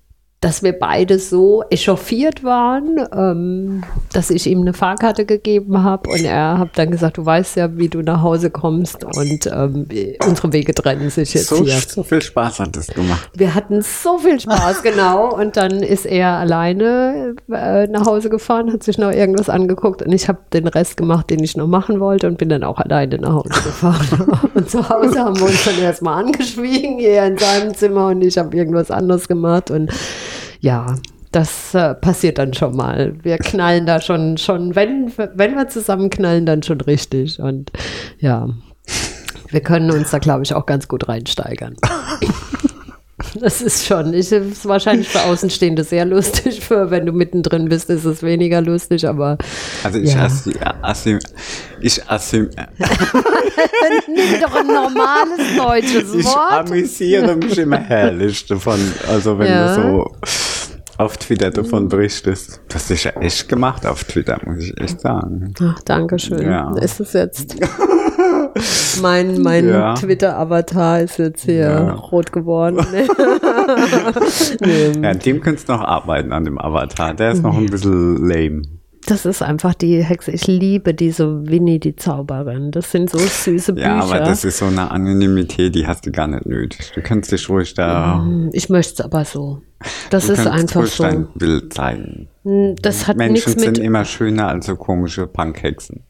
dass wir beide so echauffiert waren, dass ich ihm eine Fahrkarte gegeben habe und er hat dann gesagt, du weißt ja, wie du nach Hause kommst und unsere Wege trennen sich jetzt hier. So viel Spaß hat es gemacht. Wir hatten so viel Spaß, genau. Und dann ist er alleine nach Hause gefahren, hat sich noch irgendwas angeguckt und ich habe den Rest gemacht, den ich noch machen wollte und bin dann auch alleine nach Hause gefahren. Und zu Hause haben wir uns dann erstmal angeschwiegen, er in seinem Zimmer und ich habe irgendwas anderes gemacht und ja, das passiert dann schon mal. Wir knallen da schon wenn wir zusammen knallen, dann schon richtig. Und ja, wir können uns da, glaube ich, auch ganz gut reinsteigern. Das ist ist wahrscheinlich für Außenstehende sehr lustig. Wenn du mittendrin bist, ist es weniger lustig, aber. Also Nimm doch ein normales deutsches Ich Wort. amüsiere mich immer herrlich davon. Also wenn du so auf Twitter davon berichtest. Das ist ja echt gemacht auf Twitter, muss ich echt sagen. Ach, danke schön. Ja. Ist es jetzt mein Twitter-Avatar ist jetzt hier rot geworden. Nee. Ja, an dem könntest du noch arbeiten, an dem Avatar. Der ist noch ein bisschen lame. Das ist einfach die Hexe. Ich liebe diese Winnie, die Zauberin. Das sind so süße Bücher. Ja, aber das ist so eine Anonymität, die hast du gar nicht nötig. Du kannst dich ruhig da... Ich möchte es aber so. Das ist einfach ruhig so. Dein Bild zeigen. Das hat Menschen nichts mit... sind immer schöner als so komische Punkhexen.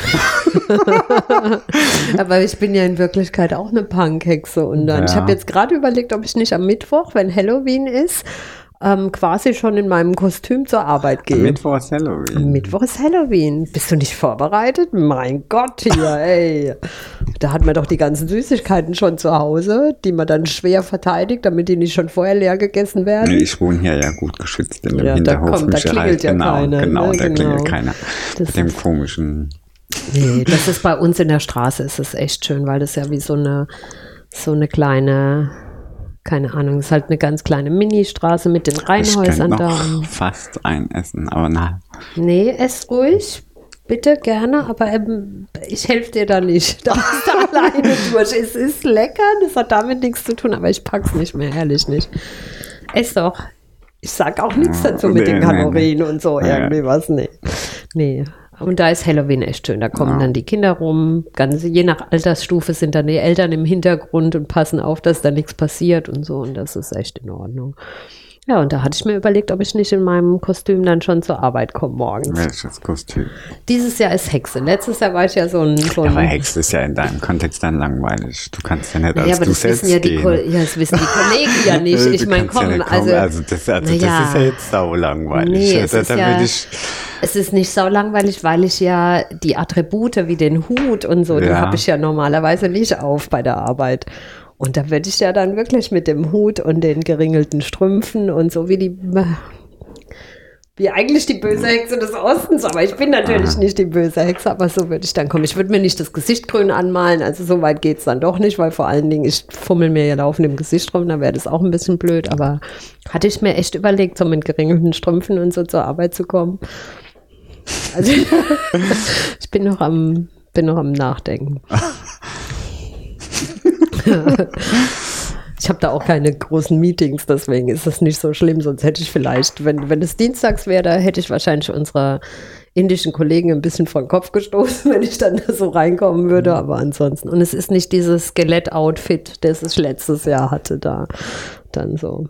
Aber ich bin ja in Wirklichkeit auch eine Punkhexe. Und dann, ich habe jetzt gerade überlegt, ob ich nicht am Mittwoch, wenn Halloween ist, quasi schon in meinem Kostüm zur Arbeit gehe. Mittwoch ist Halloween. Mittwoch ist Halloween. Bist du nicht vorbereitet? Mein Gott, hier, ey. Da hat man doch die ganzen Süßigkeiten schon zu Hause, die man dann schwer verteidigt, damit die nicht schon vorher leer gegessen werden. Nee, ich wohne hier ja gut geschützt in dem Hinterhof. Da klingelt ja keiner. Genau, ne? da klingelt keiner. Mit dem komischen... Nee, das ist bei uns in der Straße, ist es echt schön, weil das ja wie so eine kleine... Keine Ahnung, es ist halt eine ganz kleine Mini-Straße mit den Reihenhäusern da. Fast ein Essen, aber nein. Nee, ess ruhig, bitte, gerne, aber ich helfe dir da nicht. Da bist du alleine durch. Es ist lecker, das hat damit nichts zu tun, aber ich pack's nicht mehr, ehrlich nicht. Ess doch. Ich sag auch nichts dazu mit den Kalorien und so, irgendwie was, nee. Und da ist Halloween echt schön. Da kommen dann die Kinder rum. Je nach Altersstufe sind dann die Eltern im Hintergrund und passen auf, dass da nichts passiert und so. Und das ist echt in Ordnung. Ja, und da hatte ich mir überlegt, ob ich nicht in meinem Kostüm dann schon zur Arbeit komme morgens. Welches Kostüm? Dieses Jahr ist Hexe. Letztes Jahr war ich ja so ein aber Hexe ist ja in deinem Kontext dann langweilig. Du kannst ja nicht als du selbst gehen. Das wissen die Kollegen ja nicht. Ich meine, komm, das ist ja jetzt sau langweilig. Nee, es ist nicht sau langweilig, weil ich ja die Attribute wie den Hut und so, die habe ich ja normalerweise nicht auf bei der Arbeit. Und da würde ich ja dann wirklich mit dem Hut und den geringelten Strümpfen und so wie eigentlich die böse Hexe des Ostens, aber ich bin natürlich nicht die böse Hexe, aber so würde ich dann kommen. Ich würde mir nicht das Gesicht grün anmalen, also so weit geht es dann doch nicht, weil vor allen Dingen, ich fummel mir ja laufend im Gesicht rum, da wäre das auch ein bisschen blöd, aber hatte ich mir echt überlegt, so mit geringelten Strümpfen und so zur Arbeit zu kommen. Also ich bin noch am Nachdenken. Ich habe da auch keine großen Meetings, deswegen ist das nicht so schlimm. Sonst hätte ich vielleicht, wenn es dienstags wäre, da hätte ich wahrscheinlich unsere indischen Kollegen ein bisschen vor den Kopf gestoßen, wenn ich dann so reinkommen würde. Aber ansonsten. Und es ist nicht dieses Skelett-Outfit, das ich letztes Jahr hatte, da dann so.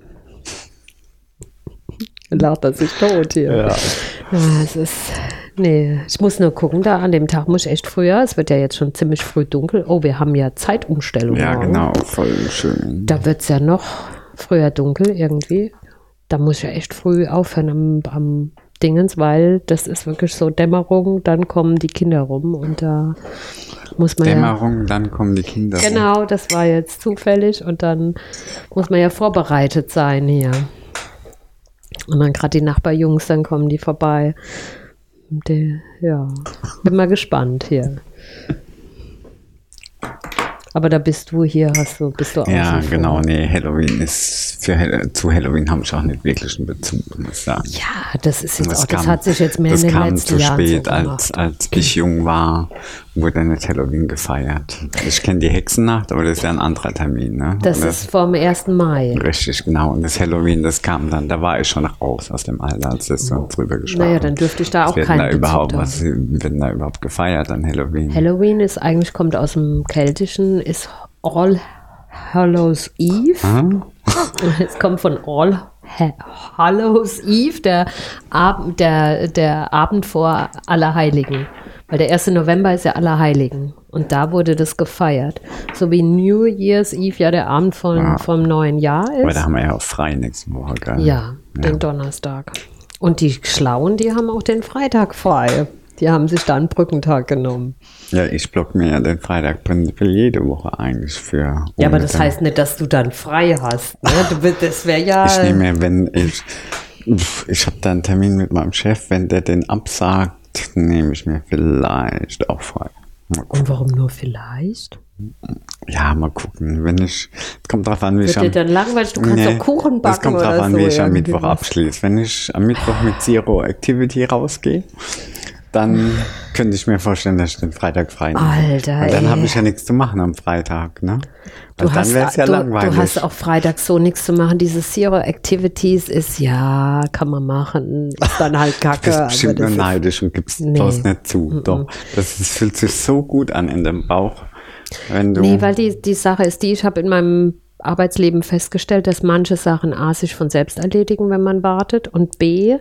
Lacht er sich tot hier. Ja, es ist... Nee, ich muss nur gucken, da an dem Tag muss ich echt früher, es wird ja jetzt schon ziemlich früh dunkel. Oh, wir haben ja Zeitumstellung. Ja, genau, voll schön. Da wird es ja noch früher dunkel irgendwie. Da muss ich ja echt früh aufhören am Dingens, weil das ist wirklich so Dämmerung, dann kommen die Kinder rum und da muss man Dämmerung, dann kommen die Kinder rum. Genau, das war jetzt zufällig und dann muss man ja vorbereitet sein hier. Und dann gerade die Nachbarjungs, dann kommen die vorbei. Bin mal gespannt hier. Aber da bist du hier, bist du auch. Ja, genau, nee, Halloween ist, zu Halloween habe ich auch nicht wirklich einen Bezug, muss ich sagen. Ja, das ist jetzt auch, das hat sich jetzt mehr in den letzten Jahren so spät, als ich jung war wurde nicht Halloween gefeiert. Ich kenne die Hexennacht, aber das ist ja ein anderer Termin. Ne? Das ist vom 1. Mai. Richtig, genau. Und das Halloween, das kam dann, da war ich schon raus aus dem Alter, als das so drüber gesprochen. Naja, dann dürfte ich da auch keinen Bezug haben. Was wird da überhaupt gefeiert an Halloween? Halloween ist eigentlich, kommt aus dem Keltischen, ist All Hallows Eve. Es kommt von All Hallows Eve, der Abend vor Allerheiligen. Weil der 1. November ist ja Allerheiligen. Und da wurde das gefeiert. So wie New Year's Eve ja der Abend vom neuen Jahr ist. Aber da haben wir ja auch frei nächste Woche, gell? Ja, den Donnerstag. Und die Schlauen, die haben auch den Freitag frei. Die haben sich da einen Brückentag genommen. Ja, ich block mir ja den Freitag prinzipiell jede Woche eigentlich für. Ja, aber das heißt nicht, dass du dann frei hast. Ne? Das wäre ja. Ich nehme, wenn ich habe da einen Termin mit meinem Chef, wenn der den absagt, nehme ich mir vielleicht auch frei. Und warum nur vielleicht? Ja, mal gucken. Es kommt drauf an, wie ich Wird dir dann langweilig? Du kannst doch Kuchen backen. Es kommt drauf an, wie ich am Mittwoch abschließe. Wenn ich am Mittwoch mit Zero Activity rausgehe, dann könnte ich mir vorstellen, dass ich den Freitag frei nehme. Alter, und dann habe ich ja nichts zu machen am Freitag, ne? Dann wäre es ja langweilig. Du hast auch Freitag so nichts zu machen. Diese Zero Activities ist, ja, kann man machen. Ist dann halt kacke. Du bist bestimmt nur neidisch und gibst bloß nicht zu. Doch, das fühlt sich so gut an in dem Bauch. Nee, weil die Sache ist ich habe in meinem Arbeitsleben festgestellt, dass manche Sachen A, sich von selbst erledigen, wenn man wartet, und B,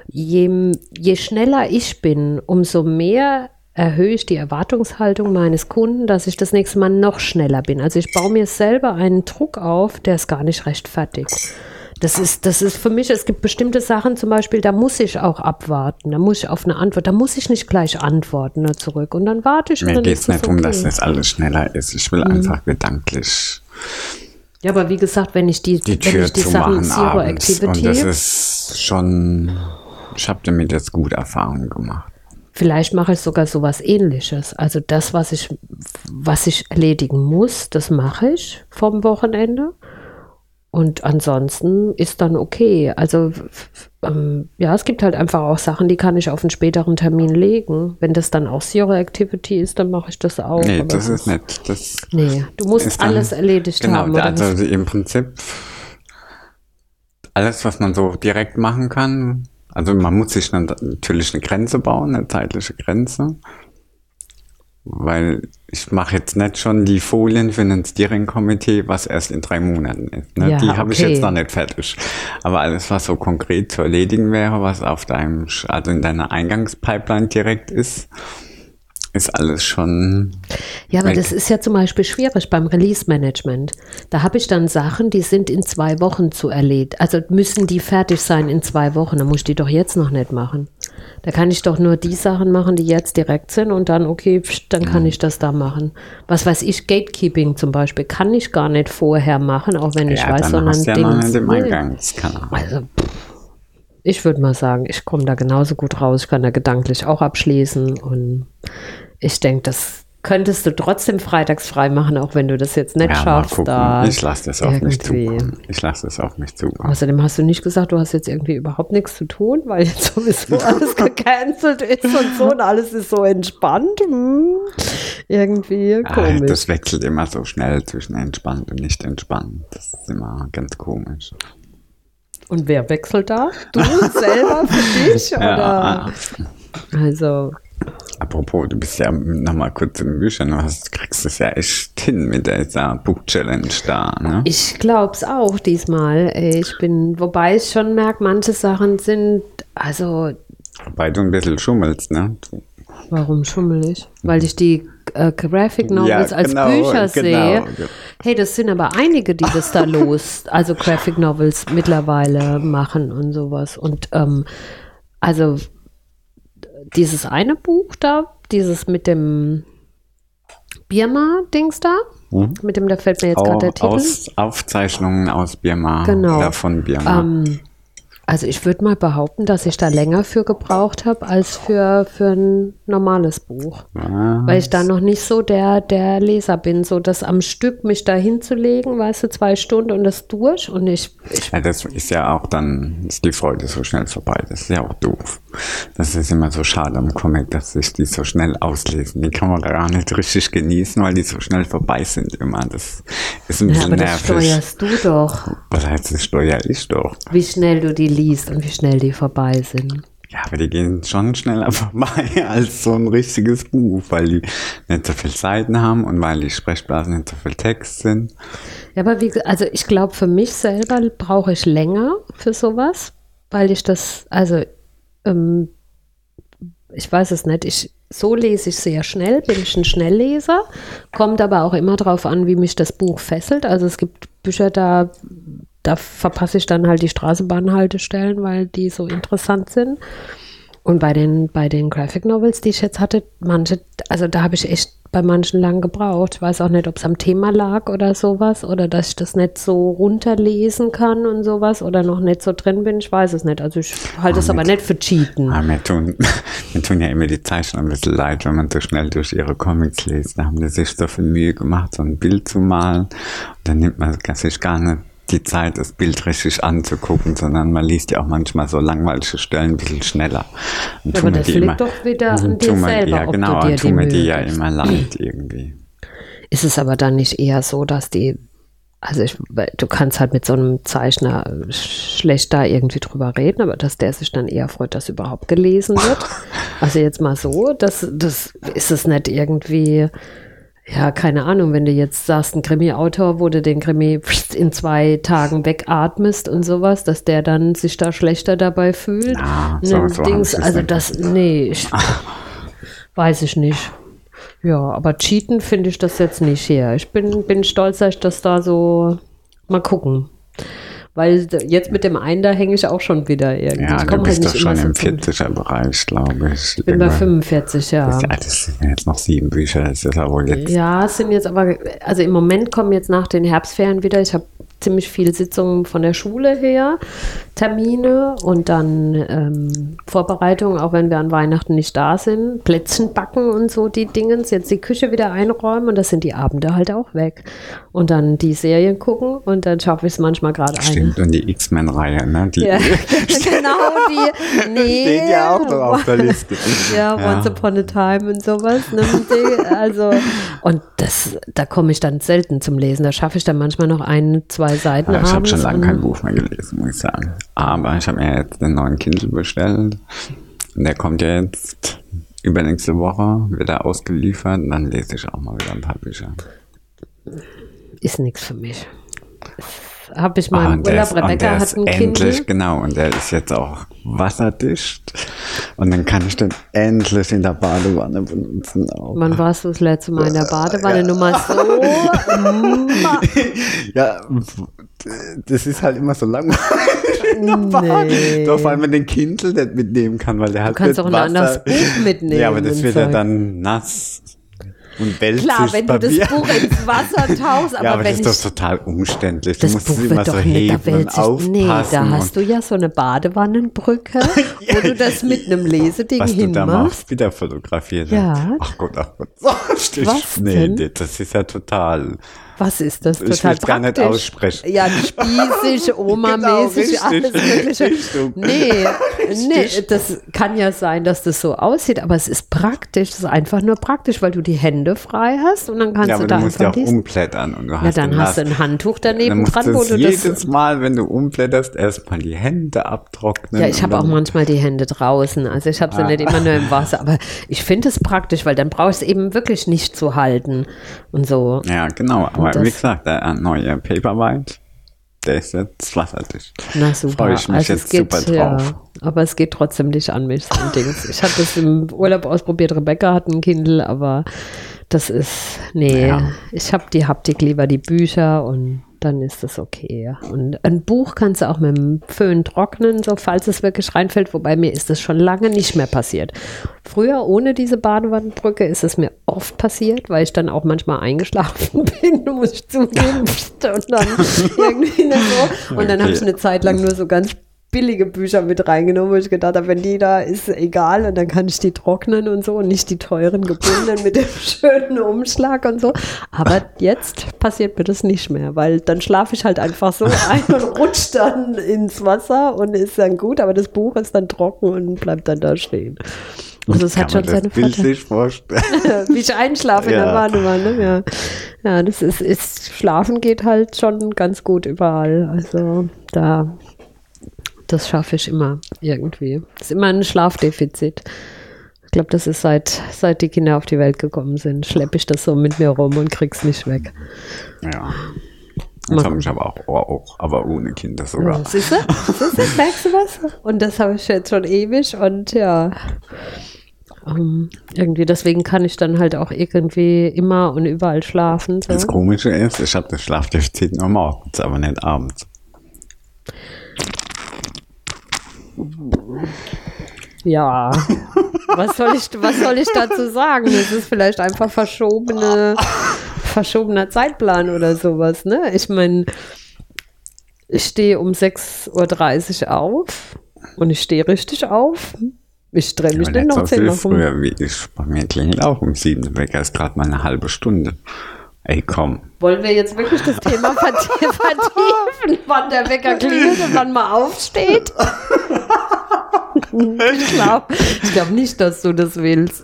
je schneller ich bin, umso mehr erhöhe ich die Erwartungshaltung meines Kunden, dass ich das nächste Mal noch schneller bin. Also ich baue mir selber einen Druck auf, der ist gar nicht rechtfertigt. Das ist für mich, es gibt bestimmte Sachen zum Beispiel, da muss ich auch abwarten, da muss ich auf eine Antwort, da muss ich nicht gleich antworten zurück und dann warte ich. Mir geht es nicht darum, dass das alles schneller ist. Ich will einfach gedanklich. Ja, aber wie gesagt, wenn ich die Tür Sachen zumachen Zero abends. Activity. Und das ist schon, ich habe damit jetzt gute Erfahrungen gemacht. Vielleicht mache ich sogar sowas Ähnliches. Also das, was ich erledigen muss, das mache ich vom Wochenende. Und ansonsten ist dann okay. Also ja, es gibt halt einfach auch Sachen, die kann ich auf einen späteren Termin legen. Wenn das dann auch Zero Activity ist, dann mache ich das auch. Nee, das ist nicht. Nee, du musst alles erledigt haben. Genau, also im Prinzip alles, was man so direkt machen kann. Also man muss sich dann natürlich eine Grenze bauen, eine zeitliche Grenze. Weil ich mache jetzt nicht schon die Folien für ein Steering-Komitee, was erst in 3 Monaten ist. Ne? Ja, die habe ich jetzt noch nicht fertig. Aber alles, was so konkret zu erledigen wäre, was auf also in deiner Eingangspipeline direkt ist alles schon. Ja, aber das ist ja zum Beispiel schwierig beim Release-Management. Da habe ich dann Sachen, die sind in 2 Wochen zu erledigen. Also müssen die fertig sein in 2 Wochen. Dann muss ich die doch jetzt noch nicht machen. Da kann ich doch nur die Sachen machen, die jetzt direkt sind und dann, okay, dann kann ich das da machen. Was weiß ich, Gatekeeping zum Beispiel, kann ich gar nicht vorher machen, auch wenn ich weiß, sondern hast ja noch nicht im Eingangskanal. Also, ich würde mal sagen, ich komme da genauso gut raus. Ich kann da gedanklich auch abschließen und ich denke, das könntest du trotzdem freitags frei machen, auch wenn du das jetzt nicht schaffst. Ich lasse das auf mich zu. Außerdem hast du nicht gesagt, du hast jetzt irgendwie überhaupt nichts zu tun, weil jetzt sowieso alles gecancelt ist und so und alles ist so entspannt. Irgendwie komisch. Das wechselt immer so schnell zwischen entspannt und nicht entspannt. Das ist immer ganz komisch. Und wer wechselt da? Du selber für dich? Oder? Ja. Also. Apropos, du bist ja nochmal kurz in den Büchern, du kriegst es ja echt hin mit dieser Buch-Challenge da, ne? Ich glaub's auch diesmal. Wobei ich schon merke, manche Sachen sind, also. Wobei du ein bisschen schummelst, ne? Warum schummel ich? Weil ich die Graphic Novels als Bücher sehe. Hey, das sind aber einige, die das da also Graphic Novels mittlerweile machen und sowas. Und also dieses eine Buch da, dieses mit dem Birma-Dings da, mit dem, da fällt mir jetzt gerade der Titel. Aufzeichnungen aus Birma, genau. Oder von Birma. Also ich würde mal behaupten, dass ich da länger für gebraucht habe als für ein normales Buch. Weil ich da noch nicht so der Leser bin, so das am Stück mich da hinzulegen, weißt du, 2 Stunden und das durch und Ja, das ist ja auch dann, ist die Freude so schnell vorbei. Das ist ja auch doof. Das ist immer so schade am Comic, dass sich die so schnell auslesen. Die kann man gar nicht richtig genießen, weil die so schnell vorbei sind immer. Das ist ein bisschen nervig. Aber das steuerst du doch. Was heißt, das steuere ich doch? Wie schnell du die liest und wie schnell die vorbei sind. Ja, aber die gehen schon schneller vorbei als so ein richtiges Buch, weil die nicht so viele Seiten haben und weil die Sprechblasen nicht so viel Text sind. Ja, aber also ich glaube, für mich selber brauche ich länger für sowas, weil ich das, also ich weiß es nicht, so lese ich sehr schnell, bin ich ein Schnellleser, kommt aber auch immer darauf an, wie mich das Buch fesselt. Also es gibt Bücher, da verpasse ich dann halt die Straßenbahnhaltestellen, weil die so interessant sind. Und bei den Graphic Novels, die ich jetzt hatte, also da habe ich echt bei manchen lang gebraucht. Ich weiß auch nicht, ob es am Thema lag oder sowas oder dass ich das nicht so runterlesen kann und sowas oder noch nicht so drin bin. Ich weiß es nicht. Also ich halte es aber nicht für Cheaten. Mir tun ja immer die Zeichner ein bisschen leid, wenn man so schnell durch ihre Comics liest. Da haben die sich so viel Mühe gemacht, so ein Bild zu malen. Und dann nimmt man sich gar nicht die Zeit, das Bild richtig anzugucken, sondern man liest ja auch manchmal so langweilige Stellen ein bisschen schneller. Ja, aber das liegt doch wieder an dir selber, ja, genau, ob du dir tut mir die ja gibst. immer leid irgendwie. Ist es aber dann nicht eher so, dass du kannst halt mit so einem Zeichner schlecht da irgendwie drüber reden, aber dass der sich dann eher freut, dass überhaupt gelesen wird. Also jetzt mal so, das ist es nicht irgendwie. Ja, keine Ahnung, wenn du jetzt sagst, ein Krimi-Autor, wo du den Krimi in 2 Tagen wegatmest und sowas, dass der dann sich da schlechter dabei fühlt. Ja, Weiß ich nicht. Ja, aber cheaten finde ich das jetzt nicht her. Ich bin stolz, dass ich das da so mal gucken. Weil jetzt mit dem einen, da hänge ich auch schon wieder irgendwie. Ja, ich du bist halt doch schon im 40er-Bereich, glaube ich. Ich bin bei 45, ja. Das sind jetzt noch 7 Bücher, das ist ja wohl jetzt. Ja, es sind jetzt aber, also im Moment kommen jetzt nach den Herbstferien wieder, ich habe ziemlich viele Sitzungen von der Schule her, Termine und dann Vorbereitungen, auch wenn wir an Weihnachten nicht da sind, Plätzchen backen und so die Dingens, jetzt die Küche wieder einräumen und das sind die Abende halt auch weg. Und dann die Serien gucken und dann schaffe ich es manchmal gerade ein. Stimmt, und die X-Men-Reihe, ne? Ja, genau, die. Nee. Steht ja auch noch auf der Liste. Ja, Once Upon a Time und sowas. Ne? Also, und da komme ich dann selten zum Lesen. Da schaffe ich dann manchmal noch 1, 2 Seiten. Ja, ich habe schon lange kein Buch mehr gelesen, muss ich sagen. Aber ich habe mir jetzt den neuen Kindle bestellt. Und der kommt ja jetzt übernächste Woche wieder ausgeliefert. Und dann lese ich auch mal wieder ein paar Bücher. Ist nichts für mich. Habe ich mal im Urlaub, Rebecca hat einen Kindle. Genau, und der ist jetzt auch wasserdicht. Und dann kann ich den endlich in der Badewanne benutzen. Auch. Wann warst du das letzte Mal in der Badewanne? Nur mal so. Ja, das ist halt immer so langweilig. Nee. Doch, weil man den Kindle nicht mitnehmen kann, weil der halt. Du kannst auch ein anderes Buch mitnehmen. Ja, aber das wird ja dann nass. Und klar, wenn du das Buch ins Wasser tauchst, aber, ja, aber wenn das ist doch total umständlich. Das du musst Buch es immer wird so doch nicht, heben und aufpassen. Nee, da hast du ja so eine Badewannenbrücke, wo du das mit einem Leseding was hinmachst. Du da machst, wieder fotografieren. Ja. Ach Gott. Oh, was nee, denn? Das ist ja total. Was ist das? Total ich will es gar nicht praktisch. Aussprechen. Ja, spießig, Oma-mäßig, genau, alles Mögliche. Richtung. Nee, das kann ja sein, dass das so aussieht, aber es ist praktisch. Es ist einfach nur praktisch, weil du die Hände frei hast und dann kannst ja, du aber da du musst ja auch lesen. umblättern. Und du Ja, dann hast du ein Handtuch daneben dran, wo du jedes Mal, wenn du umblätterst, erstmal die Hände abtrocknen. Ja, ich habe auch manchmal die Hände draußen. Also ich habe sie nicht immer nur im Wasser, aber ich finde es praktisch, weil dann brauchst du eben wirklich nicht zu halten und so. Ja, genau. Aber wie gesagt, der neue Paperwhite, der ist jetzt wasserdicht. Na super. Freue ich mich jetzt super drauf. Ja, aber es geht trotzdem nicht an mich, so ein Dings. Ich habe das im Urlaub ausprobiert. Rebecca hat einen Kindle, aber das ist, nee, ja. Ich habe die Haptik lieber die Bücher und dann ist das okay. Und ein Buch kannst du auch mit dem Föhn trocknen, so falls es wirklich reinfällt, wobei mir ist das schon lange nicht mehr passiert. Früher ohne diese Badewannenbrücke ist es mir oft passiert, weil ich dann auch manchmal eingeschlafen bin, muss ich zugeben, und dann irgendwie so. Und dann habe ich eine Zeit lang nur so ganz billige Bücher mit reingenommen, wo ich gedacht habe, wenn die da ist, egal, und dann kann ich die trocknen und so und nicht die teuren gebundenen mit dem schönen Umschlag und so. Aber jetzt passiert mir das nicht mehr, weil dann schlafe ich halt einfach so ein und rutsche dann ins Wasser und ist dann gut, aber das Buch ist dann trocken und bleibt dann da stehen. Also es hat schon seine Vorteile. Vorstellen. Wie ich einschlafe in der Badewanne, ja. Ja, das ist, Schlafen geht halt schon ganz gut überall. Also das schaffe ich immer irgendwie. Das ist immer ein Schlafdefizit. Ich glaube, das ist seit die Kinder auf die Welt gekommen sind, schleppe ich das so mit mir rum und krieg's nicht weg. Ja. Das habe ich aber auch, aber ohne Kinder sogar. Ja, siehst du? Merkst du was? Und das habe ich jetzt schon ewig und ja. Irgendwie, deswegen kann ich dann halt auch irgendwie immer und überall schlafen. So. Das Komische ist, ich habe das Schlafdefizit nur morgens, aber nicht abends. Ja, was soll ich dazu sagen? Das ist vielleicht einfach verschobener Zeitplan oder sowas, ne? Ich meine, ich stehe um 6:30 Uhr auf und ich stehe richtig auf. Ich drehe mich nicht noch 10 Minuten. Früher, wie ich, bei mir klingelt auch um 7 Wecker, ist gerade mal eine halbe Stunde. Ey, komm. Wollen wir jetzt wirklich das Thema vertiefen, wann der Wecker klingelt und wann man aufsteht? Ich glaub nicht, dass du das willst.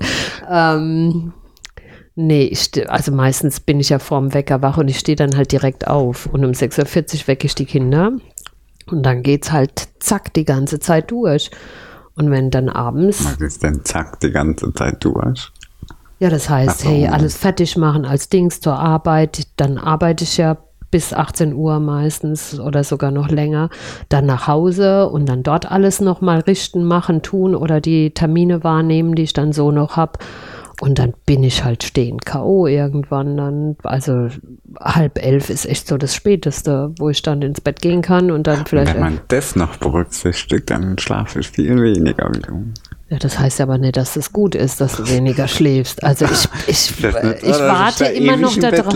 Nee, also meistens bin ich ja vorm Wecker wach und ich stehe dann halt direkt auf. Und um 6:40 Uhr wecke ich die Kinder. Und dann geht's halt zack die ganze Zeit durch. Und wenn dann abends... Was ist denn zack die ganze Zeit durch? Ja, das heißt, hey, alles fertig machen als Dings zur Arbeit. Dann arbeite ich ja bis 18 Uhr meistens oder sogar noch länger. Dann nach Hause und dann dort alles nochmal richten, machen, tun oder die Termine wahrnehmen, die ich dann so noch habe. Und dann bin ich halt stehend K.O. irgendwann dann. Also 10:30 ist echt so das Späteste, wo ich dann ins Bett gehen kann und dann vielleicht... Wenn man das noch berücksichtigt, dann schlafe ich viel weniger wie du. Ja, das heißt aber nicht, dass es gut ist, dass du weniger schläfst. Also ich warte immer noch darauf.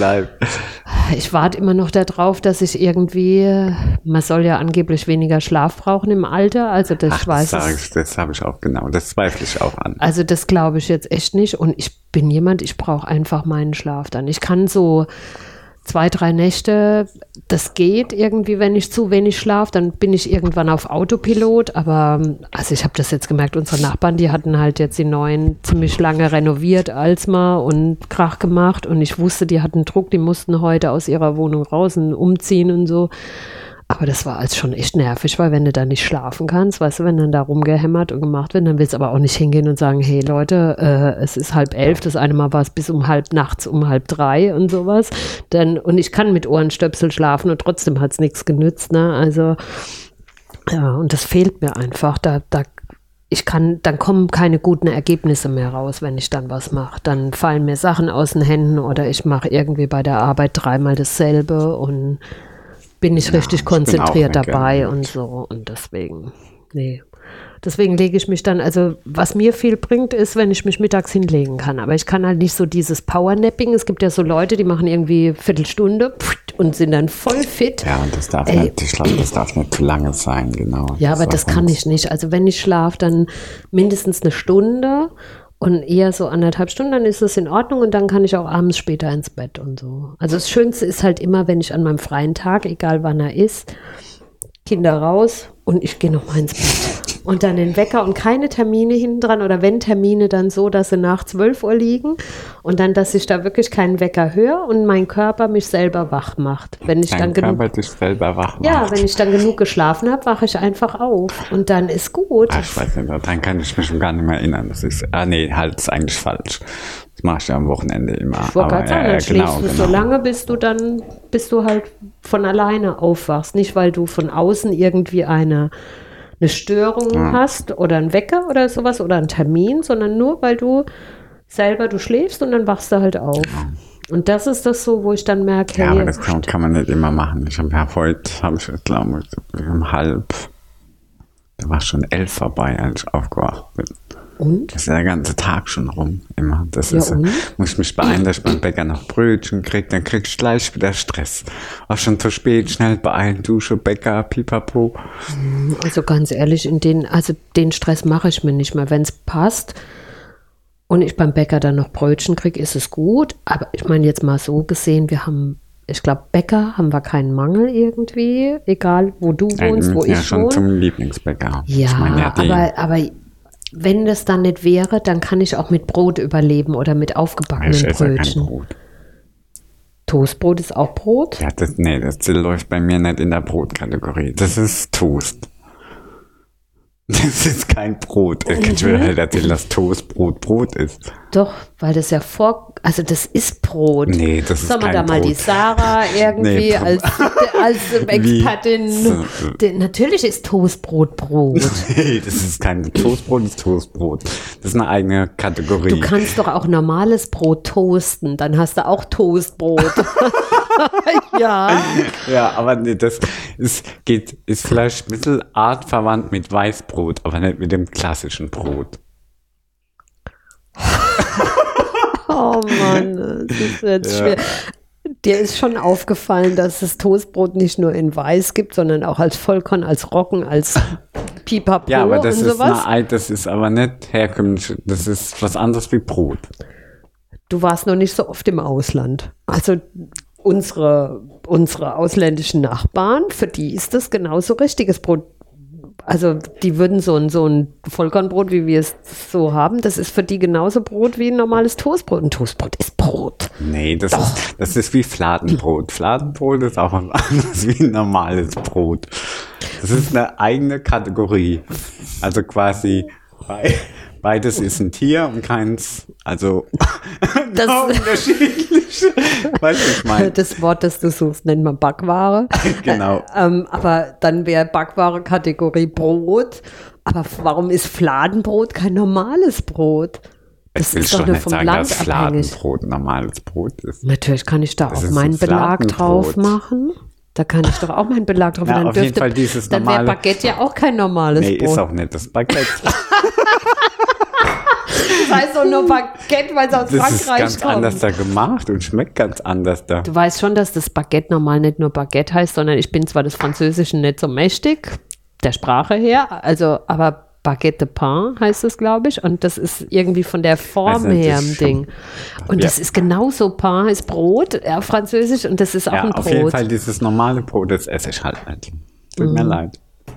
Ich warte immer noch darauf, dass ich irgendwie, man soll ja angeblich weniger Schlaf brauchen im Alter. Also das das habe ich auch genau, das zweifle ich auch an. Also das glaube ich jetzt echt nicht. Und ich bin jemand, ich brauche einfach meinen Schlaf dann. Ich kann so 2, 3 Nächte, das geht irgendwie, wenn ich zu wenig schlafe, dann bin ich irgendwann auf Autopilot, aber also ich habe das jetzt gemerkt, unsere Nachbarn, die hatten halt jetzt die neuen ziemlich lange renoviert als mal und Krach gemacht und ich wusste, die hatten Druck, die mussten heute aus ihrer Wohnung raus und umziehen und so. Aber das war alles schon echt nervig, weil wenn du da nicht schlafen kannst, weißt du, wenn dann da rumgehämmert und gemacht wird, dann willst du aber auch nicht hingehen und sagen, hey Leute, es ist 10:30, das eine Mal war es bis nachts um 2:30 und sowas. Und ich kann mit Ohrenstöpsel schlafen und trotzdem hat es nichts genützt, ne? Also, ja, und das fehlt mir einfach. Dann kommen keine guten Ergebnisse mehr raus, wenn ich dann was mache. Dann fallen mir Sachen aus den Händen oder ich mache irgendwie bei der Arbeit 3-mal dasselbe und bin ich richtig konzentriert dabei und so und deswegen, nee. Deswegen lege ich mich dann, also was mir viel bringt, ist, wenn ich mich mittags hinlegen kann, aber ich kann halt nicht so dieses Powernapping, es gibt ja so Leute, die machen irgendwie eine Viertelstunde und sind dann voll fit. Ja, und das darf nicht zu lange sein, genau. Ja, aber das kann ich nicht, also wenn ich schlafe, dann mindestens eine Stunde. Und eher so 1,5 Stunden, dann ist das in Ordnung und dann kann ich auch abends später ins Bett und so. Also das Schönste ist halt immer, wenn ich an meinem freien Tag, egal wann er ist, Kinder raus und ich gehe nochmal ins Bett. Und dann den Wecker und keine Termine hinten dran oder wenn Termine dann so, dass sie nach 12 Uhr liegen und dann, dass ich da wirklich keinen Wecker höre und mein Körper mich selber wach macht. Wenn ich dann wenn ich dann genug geschlafen habe, wache ich einfach auf und dann ist gut. Ach, ich weiß nicht, dann kann ich mich schon gar nicht mehr erinnern. Das ist, halt, ist eigentlich falsch. Das mache ich ja am Wochenende immer. Ich wollte gerade sagen, dann schläfst du so lange, bis du halt von alleine aufwachst. Nicht, weil du von außen irgendwie eine Störung hast oder einen Wecker oder sowas oder einen Termin, sondern nur, weil du schläfst und dann wachst du halt auf. Und das ist das so, wo ich dann merke, hey, ja, aber das kann man nicht immer machen. Heute habe ich, glaube ich, um 10:30, da war schon 11 vorbei, als ich aufgewacht bin. Und? Das ist der ganze Tag schon rum, immer. Das Ja, ist, und? muss ich mich beeilen, dass ich beim Bäcker noch Brötchen kriege, dann krieg ich gleich wieder Stress. Auch schon zu spät, schnell beeilen, Dusche, Bäcker, pipapo. Also ganz ehrlich, den Stress mache ich mir nicht mehr. Wenn es passt und ich beim Bäcker dann noch Brötchen kriege, ist es gut. Aber ich meine jetzt mal so gesehen, ich glaube, Bäcker haben wir keinen Mangel irgendwie, egal wo du wohnst, wo ja, ich schon wohne. zum Lieblingsbäcker. Ja, ich meine, aber wenn das dann nicht wäre, dann kann ich auch mit Brot überleben oder mit aufgebackenen ich esse ja kein Brötchen. Brot. Toastbrot ist auch Brot? Ja, das läuft bei mir nicht in der Brotkategorie. Das ist Toast. Das ist kein Brot. Ich will halt erzählen, dass Toastbrot ist. Doch, weil das ja also das ist Brot. Nee, das ist Sollen wir kein da mal Brot. die Sarah irgendwie Nee, als Expertin? So. Natürlich ist Toastbrot Brot. Nee, das ist kein Toastbrot, das ist Toastbrot. Das ist eine eigene Kategorie. Du kannst doch auch normales Brot toasten, dann hast du auch Toastbrot. Ja. Ja, aber nee, das ist vielleicht ein bisschen artverwandt mit Weißbrot, aber nicht mit dem klassischen Brot. Oh Mann, das ist jetzt schwer. Dir ist schon aufgefallen, dass es Toastbrot nicht nur in Weiß gibt, sondern auch als Vollkorn, als Roggen, als Pipapo Ja, aber das und ist sowas. das ist aber nicht herkömmlich, das ist was anderes wie Brot. Du warst noch nicht so oft im Ausland. Also unsere ausländischen Nachbarn, für die ist das genauso richtiges Brot. Also die würden so ein Vollkornbrot, wie wir es so haben, das ist für die genauso Brot wie ein normales Toastbrot. Ein Toastbrot ist Brot. Nee, das ist wie Fladenbrot. Fladenbrot ist auch was anderes wie ein normales Brot. Das ist eine eigene Kategorie. Also quasi beides ist ein Tier und keins, also Das- unterschiedlich. Weißt du, ich meine? Das Wort, das du suchst, nennt man Backware. Genau. Aber dann wäre Backware Kategorie Brot. Aber warum ist Fladenbrot kein normales Brot? Das Ich will ist doch schon nur nicht vom sagen, Land dass abhängig. Fladenbrot normales Brot ist. Natürlich kann ich da Das auch ist meinen ein Belag drauf Fladenbrot. machen. Da kann ich doch auch meinen Belag drauf Ja, machen. auf jeden Fall dieses dann wäre normale- Baguette ja auch kein normales Nee, Brot. ist auch nicht das Baguette. Das heißt doch nur Baguette, weil es aus Das ist Frankreich ganz kommt. anders da gemacht und schmeckt ganz anders da. Du weißt schon, dass das Baguette normal nicht nur Baguette heißt, sondern ich bin zwar des Französischen nicht so mächtig, der Sprache her, aber Baguette de Pain heißt es, glaube ich, und das ist irgendwie von der Form Also, das her ist ein schon- Ding. Und Ja. das ist genauso, Pain ist Brot, ja, Französisch, und das ist auch Ja, ein auf jeden Brot. Fall dieses normale Brot, das esse ich halt nicht. Tut mir leid.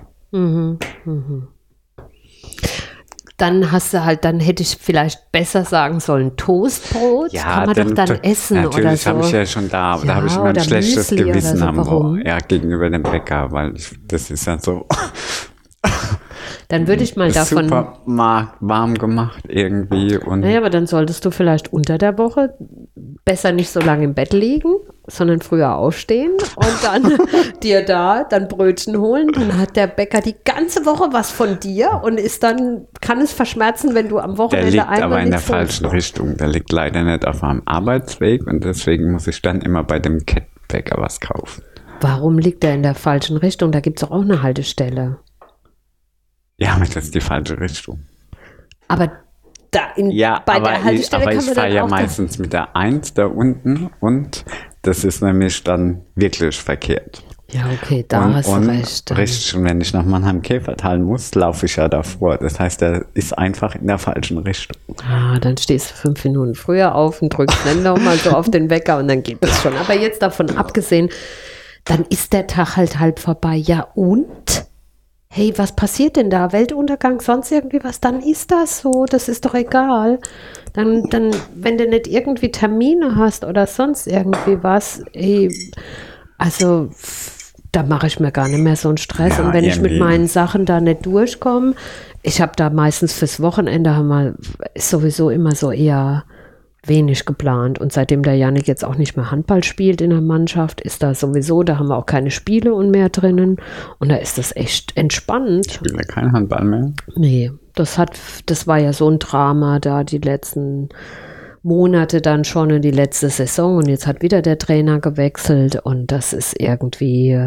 Dann dann hätte ich vielleicht besser sagen sollen, Toastbrot, kann man doch dann essen oder natürlich so. habe ich ja schon da, aber Ja, da habe ich immer ein oder schlechtes Müsli oder Gewissen so. am Warum? Ja, gegenüber dem Bäcker, weil das ist ja so Dann würde ich mal davon... Supermarkt warm gemacht irgendwie und Naja, aber dann solltest du vielleicht unter der Woche besser nicht so lange im Bett liegen, sondern früher aufstehen und dann dir dann Brötchen holen. Dann hat der Bäcker die ganze Woche was von dir und kann es verschmerzen, wenn du am der Wochenende liegt einmal aber in der nichts holst. falschen Richtung. Der liegt leider nicht auf meinem Arbeitsweg und deswegen muss ich dann immer bei dem Kettenbäcker was kaufen. Warum liegt er in der falschen Richtung? Da gibt es doch auch eine Haltestelle. Ja, aber das ist die falsche Richtung. Aber Ja, bei aber der Haltestelle ich kann man fahre dann ja auch... meistens mit der 1 da unten und das ist nämlich dann wirklich verkehrt. Ja, okay, da hast du recht. Dann- Richtig, und wenn ich nach Mannheim-Käfertal muss, laufe ich ja davor. Das heißt, der ist einfach in der falschen Richtung. Dann stehst du 5 Minuten früher auf und drückst dann nochmal so auf den Wecker und dann geht das schon. Aber jetzt davon abgesehen, dann ist der Tag halt halb vorbei. Ja und? Hey, was passiert denn da? Weltuntergang, sonst irgendwie was? Dann ist das so, das ist doch egal. Dann, wenn du nicht irgendwie Termine hast oder sonst irgendwie was, also da mache ich mir gar nicht mehr so einen Stress. Ja, Und wenn ich mit irgendwie. meinen Sachen da nicht durchkomme, ich habe da meistens fürs Wochenende ist sowieso immer so eher wenig geplant. Und seitdem der Jannik jetzt auch nicht mehr Handball spielt in der Mannschaft, ist da sowieso, da haben wir auch keine Spiele und mehr drinnen. Und da ist das echt entspannt. Ich spiele kein Handball mehr. Nee, das war ja so ein Drama da die letzten Monate dann schon in die letzte Saison und jetzt hat wieder der Trainer gewechselt und das ist irgendwie,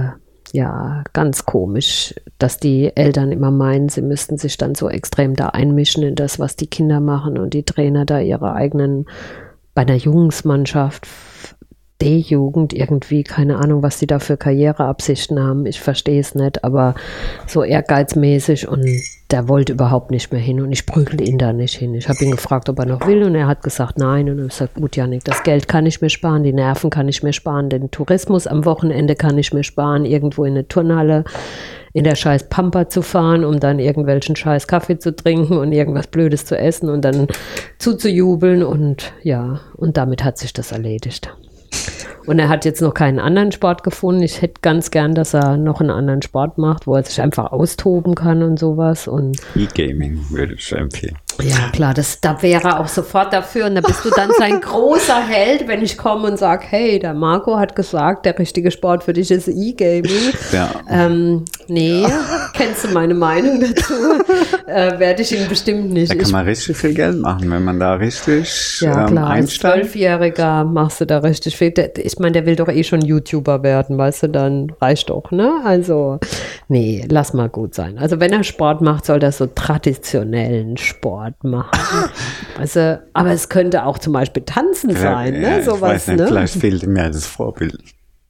ja, ganz komisch, dass die Eltern immer meinen, sie müssten sich dann so extrem da einmischen in das, was die Kinder machen und die Trainer da ihre eigenen, bei einer Jungsmannschaft, D-Jugend irgendwie, keine Ahnung, was die da für Karriereabsichten haben, ich verstehe es nicht, aber so ehrgeizmäßig und der wollte überhaupt nicht mehr hin und ich prügel ihn da nicht hin. Ich habe ihn gefragt, ob er noch will und er hat gesagt, nein und ich habe gesagt, gut, Jannik, das Geld kann ich mir sparen, die Nerven kann ich mir sparen, den Tourismus am Wochenende kann ich mir sparen, irgendwo in eine Turnhalle in der scheiß Pampa zu fahren, um dann irgendwelchen scheiß Kaffee zu trinken und irgendwas Blödes zu essen und dann zuzujubeln und ja, und damit hat sich das erledigt. Und er hat jetzt noch keinen anderen Sport gefunden. Ich hätte ganz gern, dass er noch einen anderen Sport macht, wo er sich einfach austoben kann und sowas. Und E-Gaming würde ich empfehlen. ja, klar, da wäre er auch sofort dafür. Und da bist du dann sein großer Held, wenn ich komme und sage, hey, der Marco hat gesagt, der richtige Sport für dich ist E-Gaming. Ja. Nee, kennst du meine Meinung dazu? Werde ich ihn bestimmt nicht. Da kann man richtig viel Geld machen, wenn man da richtig ja, klar, als einsteigt. 12-Jähriger machst du da richtig viel. Ich meine, der will doch eh schon YouTuber werden, weißt du, dann reicht doch, ne? Also, nee, lass mal gut sein. Also, wenn er Sport macht, soll er so traditionellen Sport machen. Also, aber es könnte auch zum Beispiel Tanzen sein, Ja, ne? ich Sowas, weiß nicht, ne? vielleicht fehlt mir das Vorbild.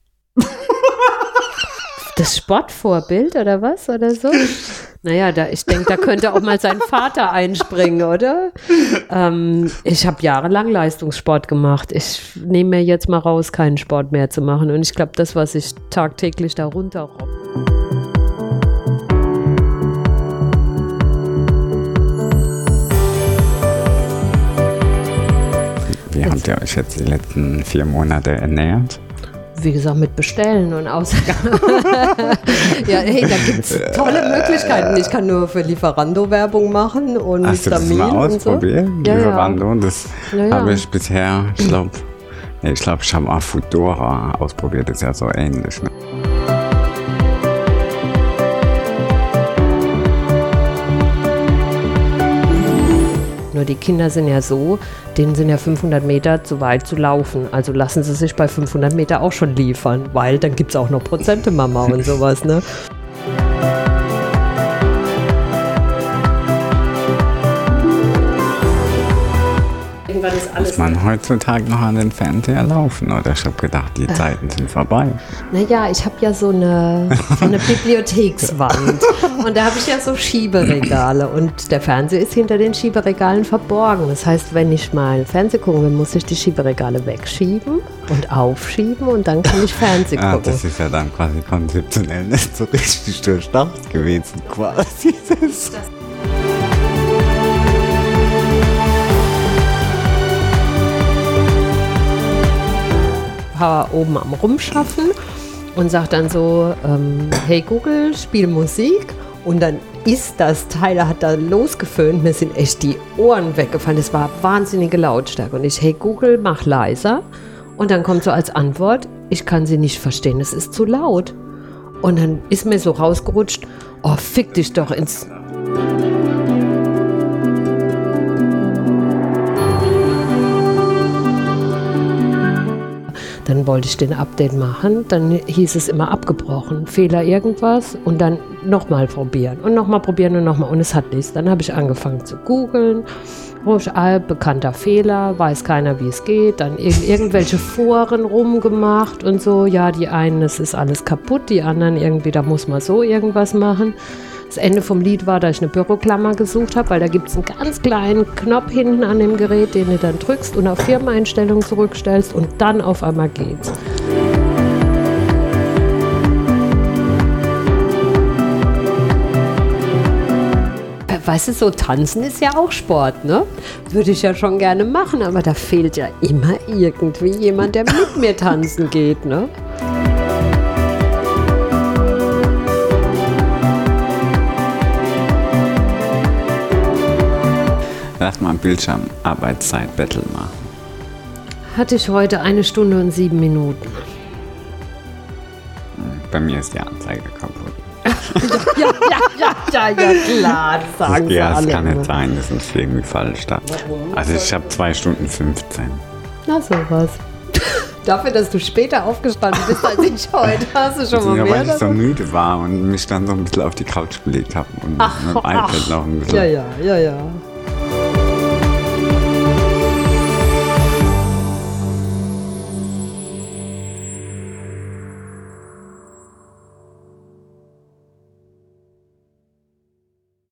Das Sportvorbild oder was? Oder so? Naja, ich denke, da könnte auch mal sein Vater einspringen, oder? Ich habe jahrelang Leistungssport gemacht. Ich nehme mir jetzt mal raus, keinen Sport mehr zu machen. Und ich glaube, das, was ich tagtäglich da runterrobbe. Wie habt ihr euch jetzt die letzten 4 Monate ernährt? Wie gesagt, mit Bestellen und aus. Ja, hey, da gibt es tolle Möglichkeiten. Ich kann nur für Lieferando Werbung machen und Hast du das mal ausprobiert? So. Lieferando, das Ja. habe ich bisher, ich glaube, ich habe auch Foodora ausprobiert, das ist ja so ähnlich. Ne? Nur die Kinder sind ja so, denen sind ja 500 Meter zu weit zu laufen. Also lassen sie sich bei 500 Meter auch schon liefern, weil dann gibt es auch noch Prozente Mama und sowas, ne? Muss man heutzutage noch an den Fernseher laufen? Oder ich habe gedacht, die Zeiten sind vorbei. Naja, ich habe ja so eine Bibliothekswand und da habe ich ja so Schieberegale und der Fernseher ist hinter den Schieberegalen verborgen. Das heißt, wenn ich mal Fernsehen gucken will, muss ich die Schieberegale wegschieben und aufschieben und dann kann ich Fernsehen gucken. Das ist ja dann quasi konzeptionell nicht so richtig durchdacht gewesen, quasi. War oben am Rumschaffen und sagt dann so, hey Google, spiel Musik. Und dann ist das Teil, er hat da losgeföhnt, mir sind echt die Ohren weggefallen. Das war wahnsinnige Lautstärke. Und ich, hey Google, mach leiser. Und dann kommt so als Antwort, ich kann sie nicht verstehen, es ist zu laut. Und dann ist mir so rausgerutscht, oh, fick dich doch ins... Dann wollte ich den Update machen, dann hieß es immer abgebrochen, Fehler irgendwas und dann nochmal probieren und nochmal probieren und nochmal und es hat nichts. Dann habe ich angefangen zu googeln, bekannter Fehler, weiß keiner, wie es geht, dann irgendwelche Foren rumgemacht und so, ja, die einen, es ist alles kaputt, die anderen irgendwie, da muss man so irgendwas machen. Das Ende vom Lied war, dass ich eine Büroklammer gesucht habe, weil da gibt es einen ganz kleinen Knopf hinten an dem Gerät, den du dann drückst und auf Firmeneinstellungen zurückstellst und dann auf einmal geht's. Weißt du, so tanzen ist ja auch Sport, ne? Würde ich ja schon gerne machen, aber da fehlt ja immer irgendwie jemand, der mit mir tanzen geht, ne? Lass mal Bildschirmarbeitszeit-Battle machen. Hatte ich heute 1 Stunde und 7 Minuten. Bei mir ist die Anzeige kaputt. Ja, klar, das sagen sie alle. Ja, das kann nicht sein, das ist irgendwie falsch da. Also ich habe 2 Stunden 15. Na sowas. Dafür, dass du später aufgestanden bist als ich heute, hast du schon mal Ja, mehr weil ich so davon? müde war und mich dann so ein bisschen auf die Couch gelegt habe und mit dem iPad noch ein bisschen. Ja.